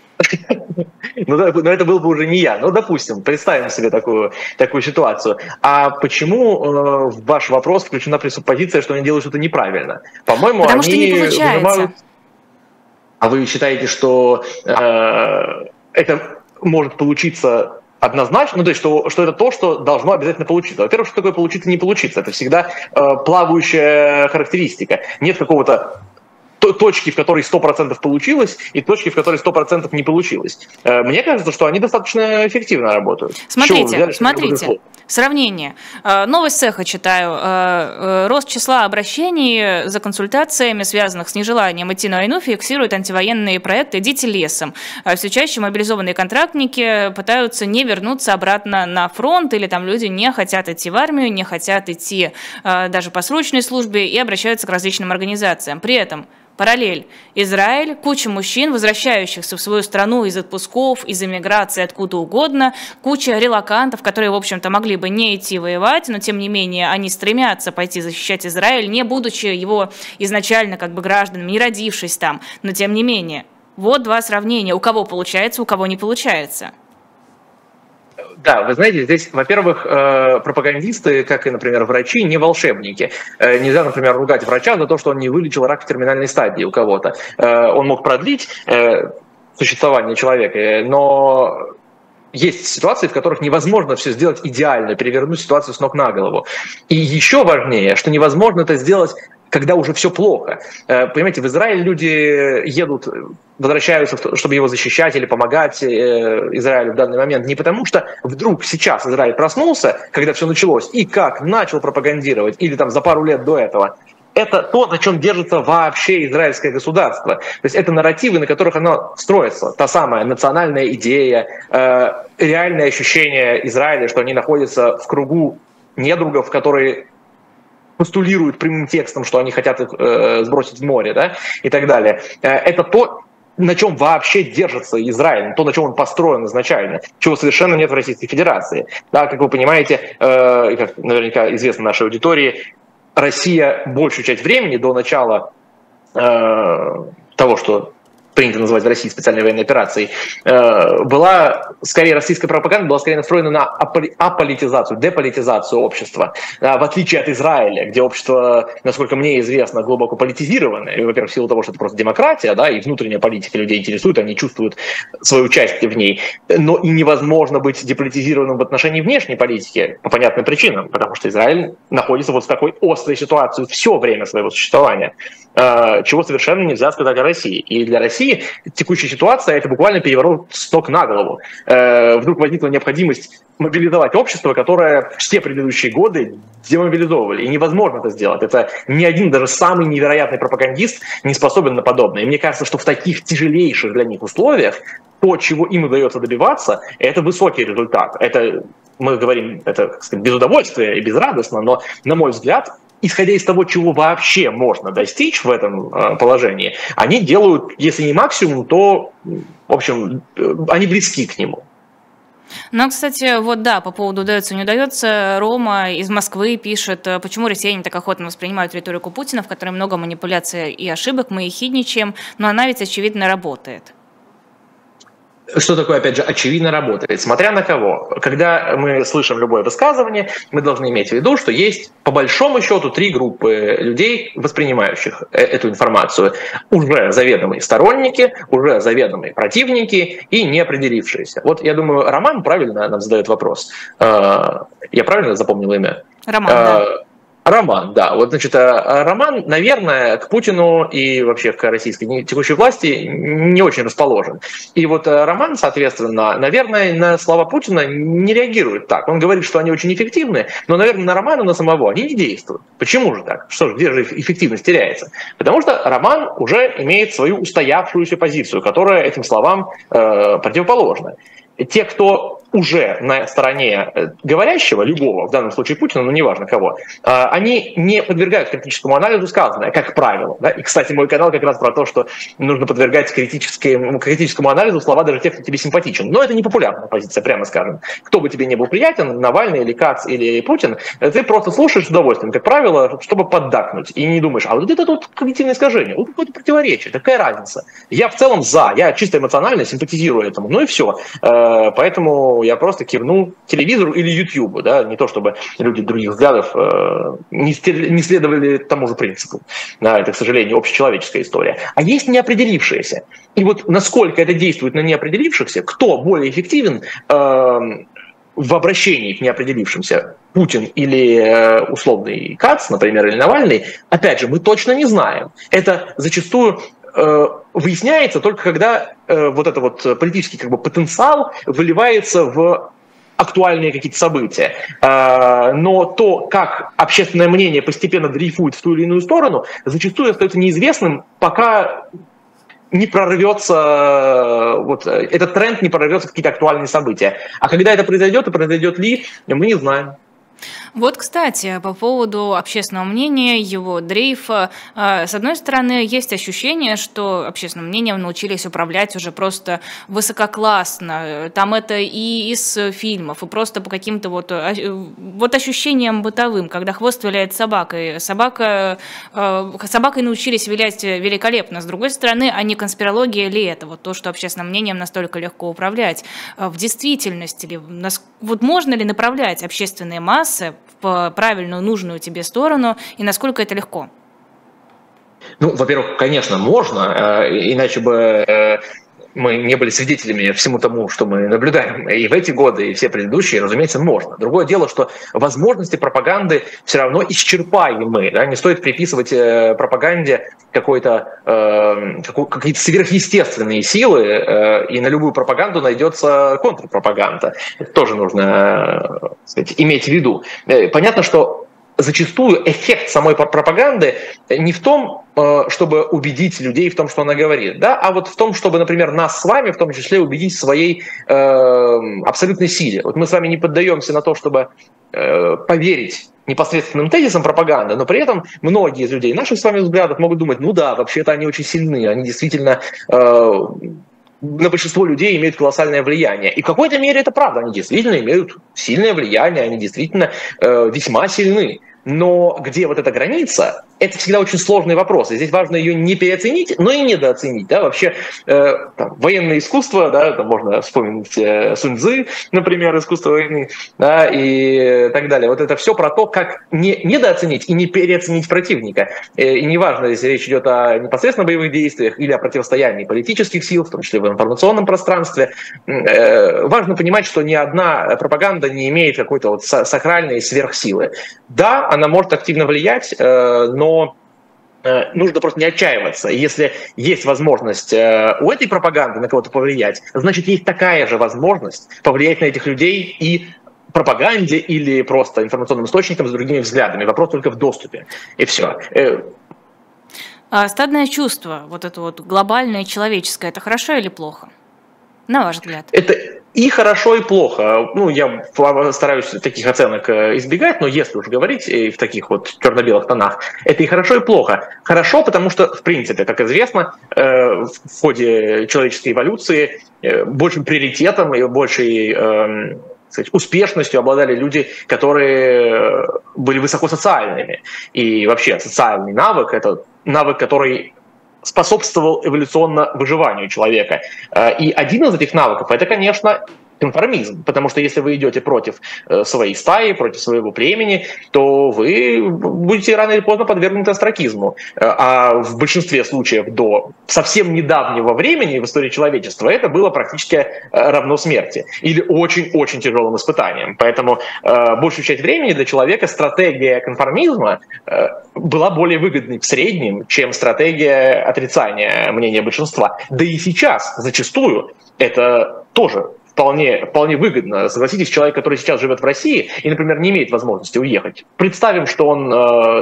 Ну, но это был бы уже не я. Ну, допустим, представим себе такую, такую ситуацию. А почему э, в ваш вопрос включена пресуппозиция, что они делают что-то неправильно? По-моему, Потому они что не получается. Выжимают... А вы считаете, что э, это может получиться однозначно, ну, то есть, что, что это то, что должно обязательно получиться. Во-первых, что такое получиться, не получиться? Это всегда э, плавающая характеристика. Нет какого-то точки, в которой сто процентов получилось, и точки, в которой сто процентов не получилось. Э, мне кажется, что они достаточно эффективно работают. Смотрите, взяли, смотрите, сравнение. Э, новость Цеха читаю. Э, э, рост числа обращений за консультациями, связанных с нежеланием идти на войну, фиксируют антивоенные проекты «Идите лесом». Э, все чаще мобилизованные контрактники пытаются не вернуться обратно на фронт, или там люди не хотят идти в армию, не хотят идти э, даже по срочной службе и обращаются к различным организациям. При этом параллель. Израиль, куча мужчин, возвращающихся в свою страну из отпусков, из эмиграции, откуда угодно, куча релокантов, которые, в общем-то, могли бы не идти воевать, но, тем не менее, они стремятся пойти защищать Израиль, не будучи его изначально как бы гражданами, не родившись там, но, тем не менее. Вот два сравнения. У кого получается, у кого не получается. Да, вы знаете, здесь, во-первых, пропагандисты, как и, например, врачи, не волшебники. Нельзя, например, ругать врача за то, что он не вылечил рак в терминальной стадии у кого-то. Он мог продлить существование человека, но есть ситуации, в которых невозможно все сделать идеально, перевернуть ситуацию с ног на голову. И еще важнее, что невозможно это сделать, когда уже все плохо. Понимаете, в Израиль люди едут, возвращаются, чтобы его защищать или помогать Израилю в данный момент не потому, что вдруг сейчас Израиль проснулся, когда все началось, и как начал пропагандировать, или там за пару лет до этого. Это то, на чем держится вообще израильское государство. То есть это нарративы, на которых оно строится. Та самая национальная идея, э, реальное ощущение Израиля, что они находятся в кругу недругов, которые постулируют прямым текстом, что они хотят их э, сбросить в море, да, и так далее. Э, это то, на чем вообще держится Израиль, то, на чем он построен изначально, чего совершенно нет в Российской Федерации. Да, как вы понимаете, э, как наверняка известно нашей аудитории, Россия большую часть времени до начала э, того, что принято называть в России специальной военной операцией, э, была, скорее, российская пропаганда была скорее настроена на аполи- аполитизацию, деполитизацию общества, э, в отличие от Израиля, где общество, насколько мне известно, глубоко политизировано, и, во-первых, в силу того, что это просто демократия, да, и внутренняя политика людей интересует, они чувствуют свое участие в ней, но и невозможно быть деполитизированным в отношении внешней политики по понятным причинам, потому что Израиль находится вот в такой острой ситуации все время своего существования, э, чего совершенно нельзя сказать о России. И для России текущая ситуация – это буквально переворот с ног на голову. Э, вдруг возникла необходимость мобилизовать общество, которое все предыдущие годы демобилизовывали. И невозможно это сделать. Это ни один, даже самый невероятный пропагандист не способен на подобное. И мне кажется, что в таких тяжелейших для них условиях то, чего им удается добиваться, это высокий результат. Это, мы говорим, это, так сказать, без удовольствия и безрадостно, но, на мой взгляд, исходя из того, чего вообще можно достичь в этом э, положении, они делают, если не максимум, то, в общем, э, они близки к нему. Ну, кстати, вот да, по поводу удается, не удается, Рома из Москвы пишет, почему россияне так охотно воспринимают риторику Путина, в которой много манипуляций и ошибок, мы ехидничаем, но она ведь, очевидно, работает. Что такое, опять же, очевидно работает? Смотря на кого. Когда мы слышим любое высказывание, мы должны иметь в виду, что есть, по большому счету, три группы людей, воспринимающих эту информацию. Уже заведомые сторонники, уже заведомые противники и неопределившиеся. Вот, я думаю, Роман правильно нам задает вопрос. Я правильно запомнил имя? Роман, да. Роман, да. Вот, значит, Роман, наверное, к Путину и вообще к российской текущей власти не очень расположен. И вот Роман, соответственно, наверное, на слова Путина не реагирует так. Он говорит, что они очень эффективны, но, наверное, на Романа, на самого они не действуют. Почему же так? Что же, где же эффективность теряется? Потому что Роман уже имеет свою устоявшуюся позицию, которая этим словам э, противоположна. Те, кто уже на стороне говорящего, любого, в данном случае Путина, но неважно кого, они не подвергают критическому анализу сказанное, как правило. Да? И, кстати, мой канал как раз про то, что нужно подвергать критическому, критическому анализу слова даже тех, кто тебе симпатичен. Но это не популярная позиция, прямо скажем. Кто бы тебе не был приятен, Навальный или Кац или Путин, ты просто слушаешь с удовольствием, как правило, чтобы поддакнуть. И не думаешь, а вот это тут когнитивное искажение, вот какое-то противоречие, какая разница. Я в целом за, я чисто эмоционально симпатизирую этому. Ну и все. Поэтому я просто кивну телевизору или Ютьюбу, да, не то чтобы люди других взглядов э, не, не следовали тому же принципу. Да, это, к сожалению, общечеловеческая история. А есть неопределившиеся. И вот насколько это действует на неопределившихся, кто более эффективен э, в обращении к неопределившимся, Путин или э, условный Кац, например, или Навальный, опять же, мы точно не знаем. Это зачастую выясняется только когда э, вот этот вот политический как бы потенциал выливается в актуальные какие-то события. Э, но то, как общественное мнение постепенно дрейфует в ту или иную сторону, зачастую остается неизвестным, пока не прорвется, вот этот тренд не прорвется в какие-то актуальные события. А когда это произойдет и произойдет ли, мы не знаем. Вот, кстати, по поводу общественного мнения, его дрейфа. С одной стороны, есть ощущение, что общественным мнением научились управлять уже просто высококлассно. Там это и из фильмов, и просто по каким-то вот, вот ощущениям бытовым, когда хвост виляет собакой. Собака, собакой научились вилять великолепно. С другой стороны, а не конспирология ли это? Вот то, что общественным мнением настолько легко управлять. В действительности ли? Вот можно ли направлять общественные массы в правильную, нужную тебе сторону, и насколько это легко? Ну, во-первых, конечно, можно, иначе бы мы не были свидетелями всему тому, что мы наблюдаем и в эти годы, и все предыдущие, разумеется, можно. Другое дело, что возможности пропаганды все равно исчерпаемы. Да? Не стоит приписывать э, пропаганде какой-то, э, какие-то сверхъестественные силы, э, и на любую пропаганду найдется контрпропаганда. Это тоже нужно, э, сказать, иметь в виду. Понятно, что зачастую эффект самой пропаганды не в том, чтобы убедить людей в том, что она говорит, да, а вот в том, чтобы, например, нас с вами, в том числе, убедить в своей э, абсолютной силе. Вот мы с вами не поддаемся на то, чтобы э, поверить непосредственным тезисам пропаганды, но при этом многие из людей наших с вами взглядов могут думать, ну да, вообще-то они очень сильны, они действительно... Э, на большинство людей имеют колоссальное влияние. И в какой-то мере это правда. Они действительно имеют сильное влияние, они действительно э, весьма сильны. Но где вот эта граница, это всегда очень сложный вопрос. И здесь важно ее не переоценить, но и недооценить. Да? Вообще э, там, военное искусство, да, там можно вспомнить э, Сунь Цзы, например, искусство войны, да, и так далее. Вот это все про то, как не недооценить и не переоценить противника. И неважно, если речь идет о непосредственно боевых действиях или о противостоянии политических сил, в том числе в информационном пространстве. Э, важно понимать, что ни одна пропаганда не имеет какой-то вот сакральной сверхсилы. Да, она может активно влиять, но нужно просто не отчаиваться. Если есть возможность у этой пропаганды на кого-то повлиять, значит, есть такая же возможность повлиять на этих людей и пропаганде или просто информационным источникам с другими взглядами. Вопрос только в доступе. И все. А стадное чувство, вот это вот глобальное, человеческое, это хорошо или плохо? На ваш взгляд. Это и хорошо, и плохо. Ну, я стараюсь таких оценок избегать, но если уж говорить в таких вот черно-белых тонах, это и хорошо, и плохо. Хорошо, потому что, в принципе, как известно, в ходе человеческой эволюции большим приоритетом и большей, кстати, успешностью обладали люди, которые были высокосоциальными. И вообще социальный навык – это навык, который способствовал эволюционно выживанию человека. И один из этих навыков – это, конечно, конформизм, потому что если вы идете против своей стаи, против своего племени, то вы будете рано или поздно подвергнуты остракизму. А в большинстве случаев до совсем недавнего времени в истории человечества это было практически равно смерти или очень-очень тяжелым испытанием. Поэтому большую часть времени для человека стратегия конформизма была более выгодной в среднем, чем стратегия отрицания мнения большинства. Да и сейчас зачастую это тоже Вполне, вполне выгодно. Согласитесь, человек, который сейчас живет в России и, например, не имеет возможности уехать. Представим, что он э,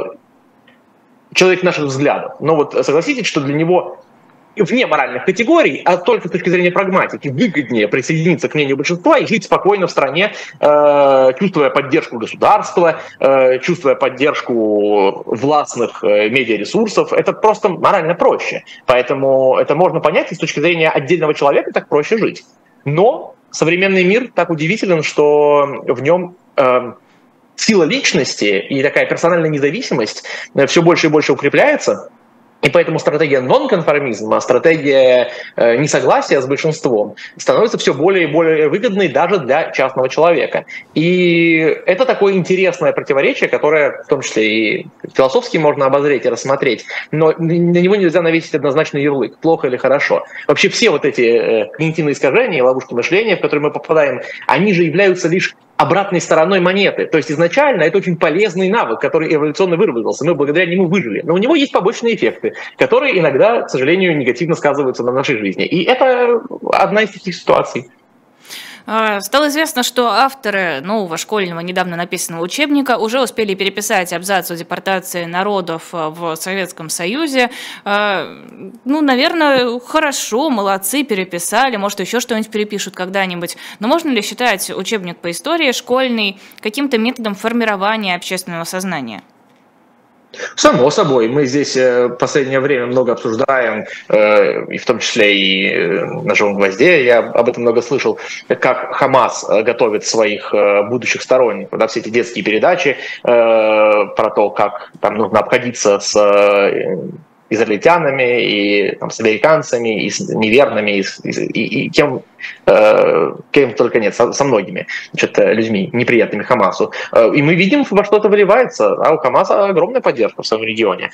человек наших взглядов. Но вот согласитесь, что для него вне моральных категорий, а только с точки зрения прагматики, выгоднее присоединиться к мнению большинства и жить спокойно в стране, э, чувствуя поддержку государства, э, чувствуя поддержку властных э, медиаресурсов. Это просто морально проще. Поэтому это можно понять, и с точки зрения отдельного человека так проще жить. Но современный мир так удивителен, что в нем э, сила личности и такая персональная независимость все больше и больше укрепляется. И поэтому стратегия нонконформизма, стратегия э, несогласия с большинством становится все более и более выгодной даже для частного человека. И это такое интересное противоречие, которое в том числе и философски можно обозреть и рассмотреть, но на него нельзя навесить однозначный ярлык, плохо или хорошо. Вообще все вот эти э, когнитивные искажения, ловушки мышления, в которые мы попадаем, они же являются лишь обратной стороной монеты. То есть изначально это очень полезный навык, который эволюционно выработался. Мы благодаря нему выжили. Но у него есть побочные эффекты, которые иногда, к сожалению, негативно сказываются на нашей жизни. И это одна из таких ситуаций. Стало известно, что авторы нового школьного недавно написанного учебника уже успели переписать абзац о депортации народов в Советском Союзе. Ну, наверное, хорошо, молодцы, переписали, может, еще что-нибудь перепишут когда-нибудь. Но можно ли считать учебник по истории школьный каким-то методом формирования общественного сознания? Само собой. Мы здесь в последнее время много обсуждаем, и в том числе и на «Живом гвозде» я об этом много слышал, как Хамас готовит своих будущих сторонников. Да, все эти детские передачи про то, как там нужно обходиться с израильтянами, и там, с американцами, и с неверными, и, с, и, и кем, э, кем только нет, со, со многими значит, людьми, неприятными Хамасу. И мы видим, во что это выливается. А у Хамаса огромная поддержка в своем регионе.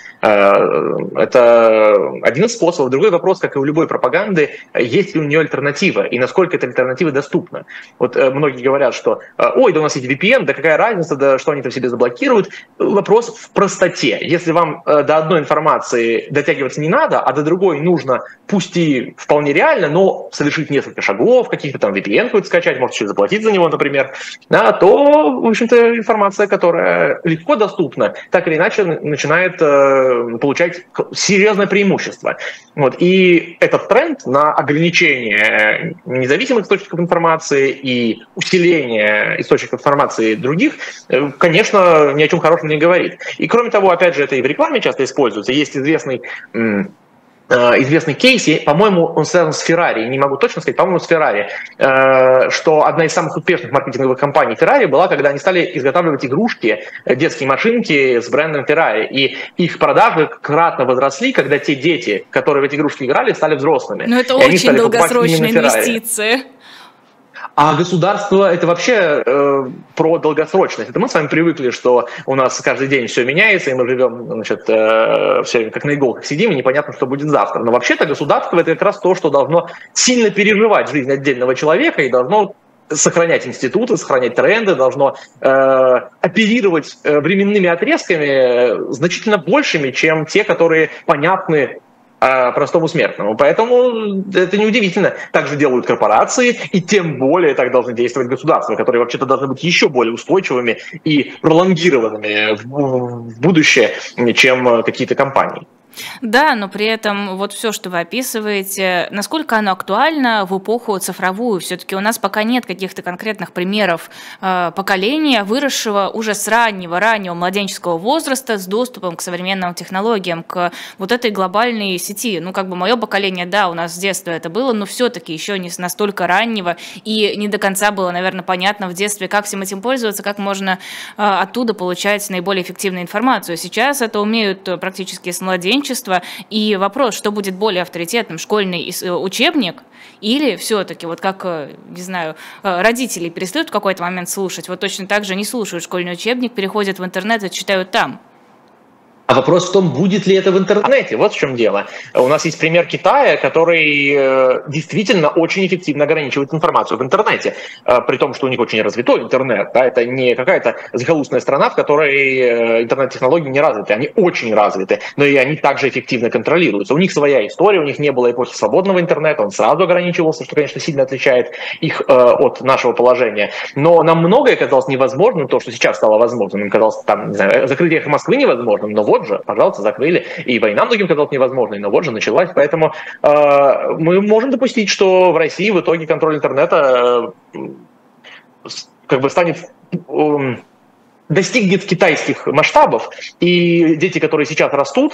Это один из способов. Другой вопрос, как и у любой пропаганды, есть ли у нее альтернатива, и насколько эта альтернатива доступна. Вот многие говорят, что ой, да у нас есть ви пи эн, да какая разница, да что они там себе заблокируют. Вопрос в простоте. Если вам до одной информации дотягиваться не надо, а до другой нужно, пусть и вполне реально, но совершить несколько шагов, каких-то там ви пи эн какой-то скачать, может еще заплатить за него, например, да, то, в общем-то, информация, которая легко доступна, так или иначе начинает э, получать серьезное преимущество. Вот. И этот тренд на ограничение независимых источников информации и усиление источников информации других, э, конечно, ни о чем хорошем не говорит. И кроме того, опять же, это и в рекламе часто используется. Есть известный известный кейс, по-моему, он связан с Ferrari, не могу точно сказать, по-моему, с Ferrari, что одна из самых успешных маркетинговых компаний Ferrari была, когда они стали изготавливать игрушки, детские машинки с брендом Ferrari, и их продажи кратно возросли, когда те дети, которые в эти игрушки играли, стали взрослыми. Но это очень долгосрочная инвестиция. А государство — это вообще э, про долгосрочность. Это мы с вами привыкли, что у нас каждый день все меняется, и мы живем, значит, э, все время как на иголках сидим, и непонятно, что будет завтра. Но вообще-то государство — это как раз то, что должно сильно переживать жизнь отдельного человека и должно сохранять институты, сохранять тренды, должно э, оперировать э, временными отрезками значительно большими, чем те, которые понятны простому смертному. Поэтому это неудивительно. Так же делают корпорации, и тем более так должны действовать государства, которые вообще-то должны быть еще более устойчивыми и пролонгированными в будущее, чем какие-то компании. Да, но при этом вот все, что вы описываете, насколько оно актуально в эпоху цифровую? Все-таки у нас пока нет каких-то конкретных примеров э, поколения, выросшего уже с раннего, раннего младенческого возраста с доступом к современным технологиям, к вот этой глобальной сети. Ну, как бы мое поколение, да, у нас с детства это было, но все-таки еще не с настолько раннего, и не до конца было, наверное, понятно в детстве, как всем этим пользоваться, как можно э, оттуда получать наиболее эффективную информацию. Сейчас это умеют практически с младенчества. И вопрос, что будет более авторитетным, школьный учебник или все-таки, вот как, не знаю, родители перестают в какой-то момент слушать, вот точно так же не слушают школьный учебник, переходят в интернет и читают там. А вопрос в том, будет ли это в интернете. Вот в чем дело. У нас есть пример Китая, который действительно очень эффективно ограничивает информацию в интернете. При том, что у них очень развитой интернет. Да? Это не какая-то захолустная страна, в которой интернет-технологии не развиты. Они очень развиты, но и они также эффективно контролируются. У них своя история, у них не было эпохи свободного интернета, он сразу ограничивался, что, конечно, сильно отличает их от нашего положения. Но нам многое казалось невозможным, то, что сейчас стало возможным. Им казалось, там, не знаю, закрытие Москвы невозможным, но вот же, пожалуйста, закрыли. И война многим казалась невозможной, но вот же началась. Поэтому э, мы можем допустить, что в России в итоге контроль интернета э, как бы станет... Э, достигнет китайских масштабов, и дети, которые сейчас растут,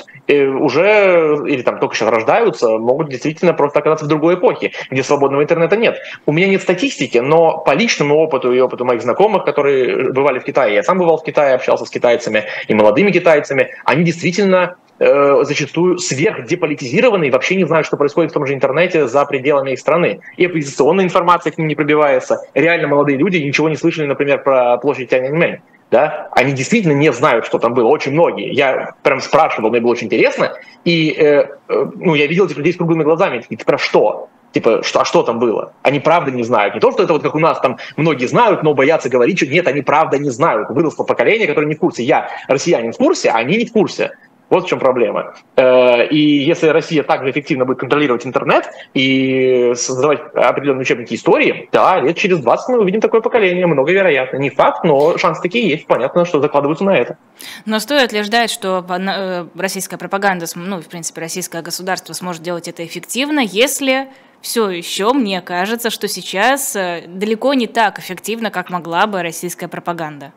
уже или там только сейчас рождаются, могут действительно просто оказаться в другой эпохе, где свободного интернета нет. У меня нет статистики, но по личному опыту и опыту моих знакомых, которые бывали в Китае, я сам бывал в Китае, общался с китайцами и молодыми китайцами, они действительно э, зачастую сверхдеполитизированы и вообще не знают, что происходит в том же интернете за пределами их страны. И оппозиционная информация к ним не пробивается. Реально молодые люди ничего не слышали, например, про площадь Тяньаньмэнь. Да? Они действительно не знают, что там было, очень многие. Я прям спрашивал, мне было очень интересно, и э, э, ну, я видел этих людей с круглыми глазами, такие, про что? Типа, что, а что там было? Они правда не знают. Не то, что это вот как у нас там многие знают, но боятся говорить, что нет, они правда не знают. Выросло поколение, которое не в курсе. Я, россиянин, в курсе, а они не в курсе. Вот в чем проблема. И если Россия также эффективно будет контролировать интернет и создавать определенные учебники истории, да, лет через двадцать мы увидим такое поколение, много вероятно. Не факт, но шансы такие есть, понятно, что закладываются на это. Но стоит ли ждать, что российская пропаганда, ну, в принципе, российское государство сможет делать это эффективно, если все еще мне кажется, что сейчас далеко не так эффективно, как могла бы российская пропаганда?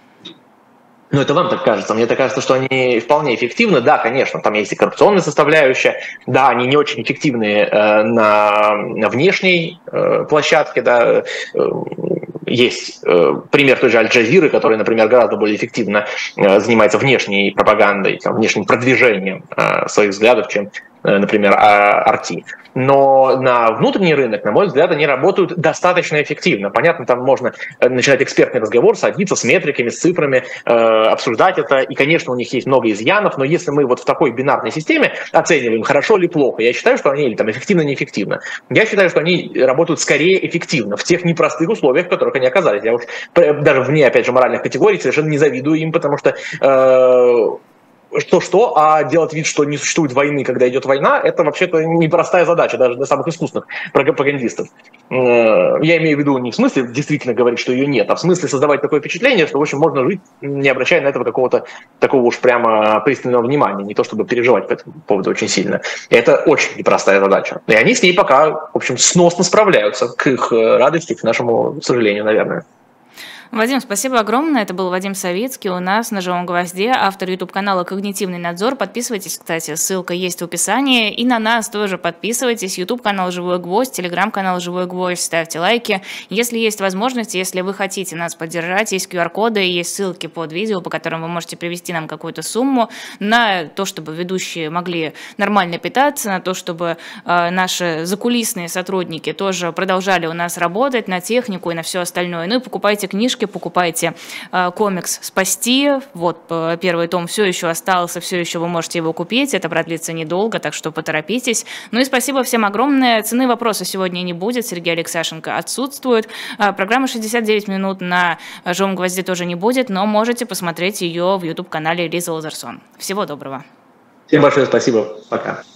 Ну, это вам так кажется. Мне так кажется, что они вполне эффективны. Да, конечно, там есть и коррупционная составляющая. Да, они не очень эффективны э, на, на внешней э, площадке, да, э, есть э, пример той же Аль-Джазиры, которая, например, гораздо более эффективно э, занимается внешней пропагандой, там, внешним продвижением э, своих взглядов, чем, э, например, Арти. Но на внутренний рынок, на мой взгляд, они работают достаточно эффективно. Понятно, там можно начинать экспертный разговор, садиться с метриками, с цифрами, э, обсуждать это. И, конечно, у них есть много изъянов, но если мы вот в такой бинарной системе оцениваем, хорошо или плохо, я считаю, что они или там эффективно, неэффективно. Я считаю, что они работают скорее эффективно в тех непростых условиях, в которых они оказались. Я уж даже вне, опять же, моральных категорий совершенно не завидую им, потому что э, что-что, а делать вид, что не существует войны, когда идет война, это вообще-то непростая задача, даже для самых искусных пропагандистов. Я имею в виду не в смысле действительно говорить, что ее нет, а в смысле создавать такое впечатление, что, в общем, можно жить, не обращая на этого какого-то такого уж прямо пристального внимания, не то чтобы переживать по этому поводу очень сильно. И это очень непростая задача. И они с ней пока, в общем, сносно справляются, к их радости, к нашему сожалению, наверное. Вадим, спасибо огромное. Это был Вадим Савицкий у нас на «Живом гвозде», автор ютуб-канала «Когнитивный надзор». Подписывайтесь, кстати, ссылка есть в описании. И на нас тоже подписывайтесь. Ютуб-канал «Живой гвоздь», телеграм-канал «Живой гвоздь». Ставьте лайки. Если есть возможность, если вы хотите нас поддержать, есть ку ар-коды, есть ссылки под видео, по которым вы можете привести нам какую-то сумму на то, чтобы ведущие могли нормально питаться, на то, чтобы э, наши закулисные сотрудники тоже продолжали у нас работать на технику и на все остальное. Ну и покупайте книжки, покупайте э, комикс «Спасти». Вот э, первый том все еще остался, все еще вы можете его купить. Это продлится недолго, так что поторопитесь. Ну и спасибо всем огромное. Цены вопроса сегодня не будет. Сергей Алексашенко отсутствует. Э, программа шестьдесят девять минут на «Живом гвозде» тоже не будет, но можете посмотреть ее в ютуб-канале Лизы Лазерсон. Всего доброго. Всем большое спасибо. Пока.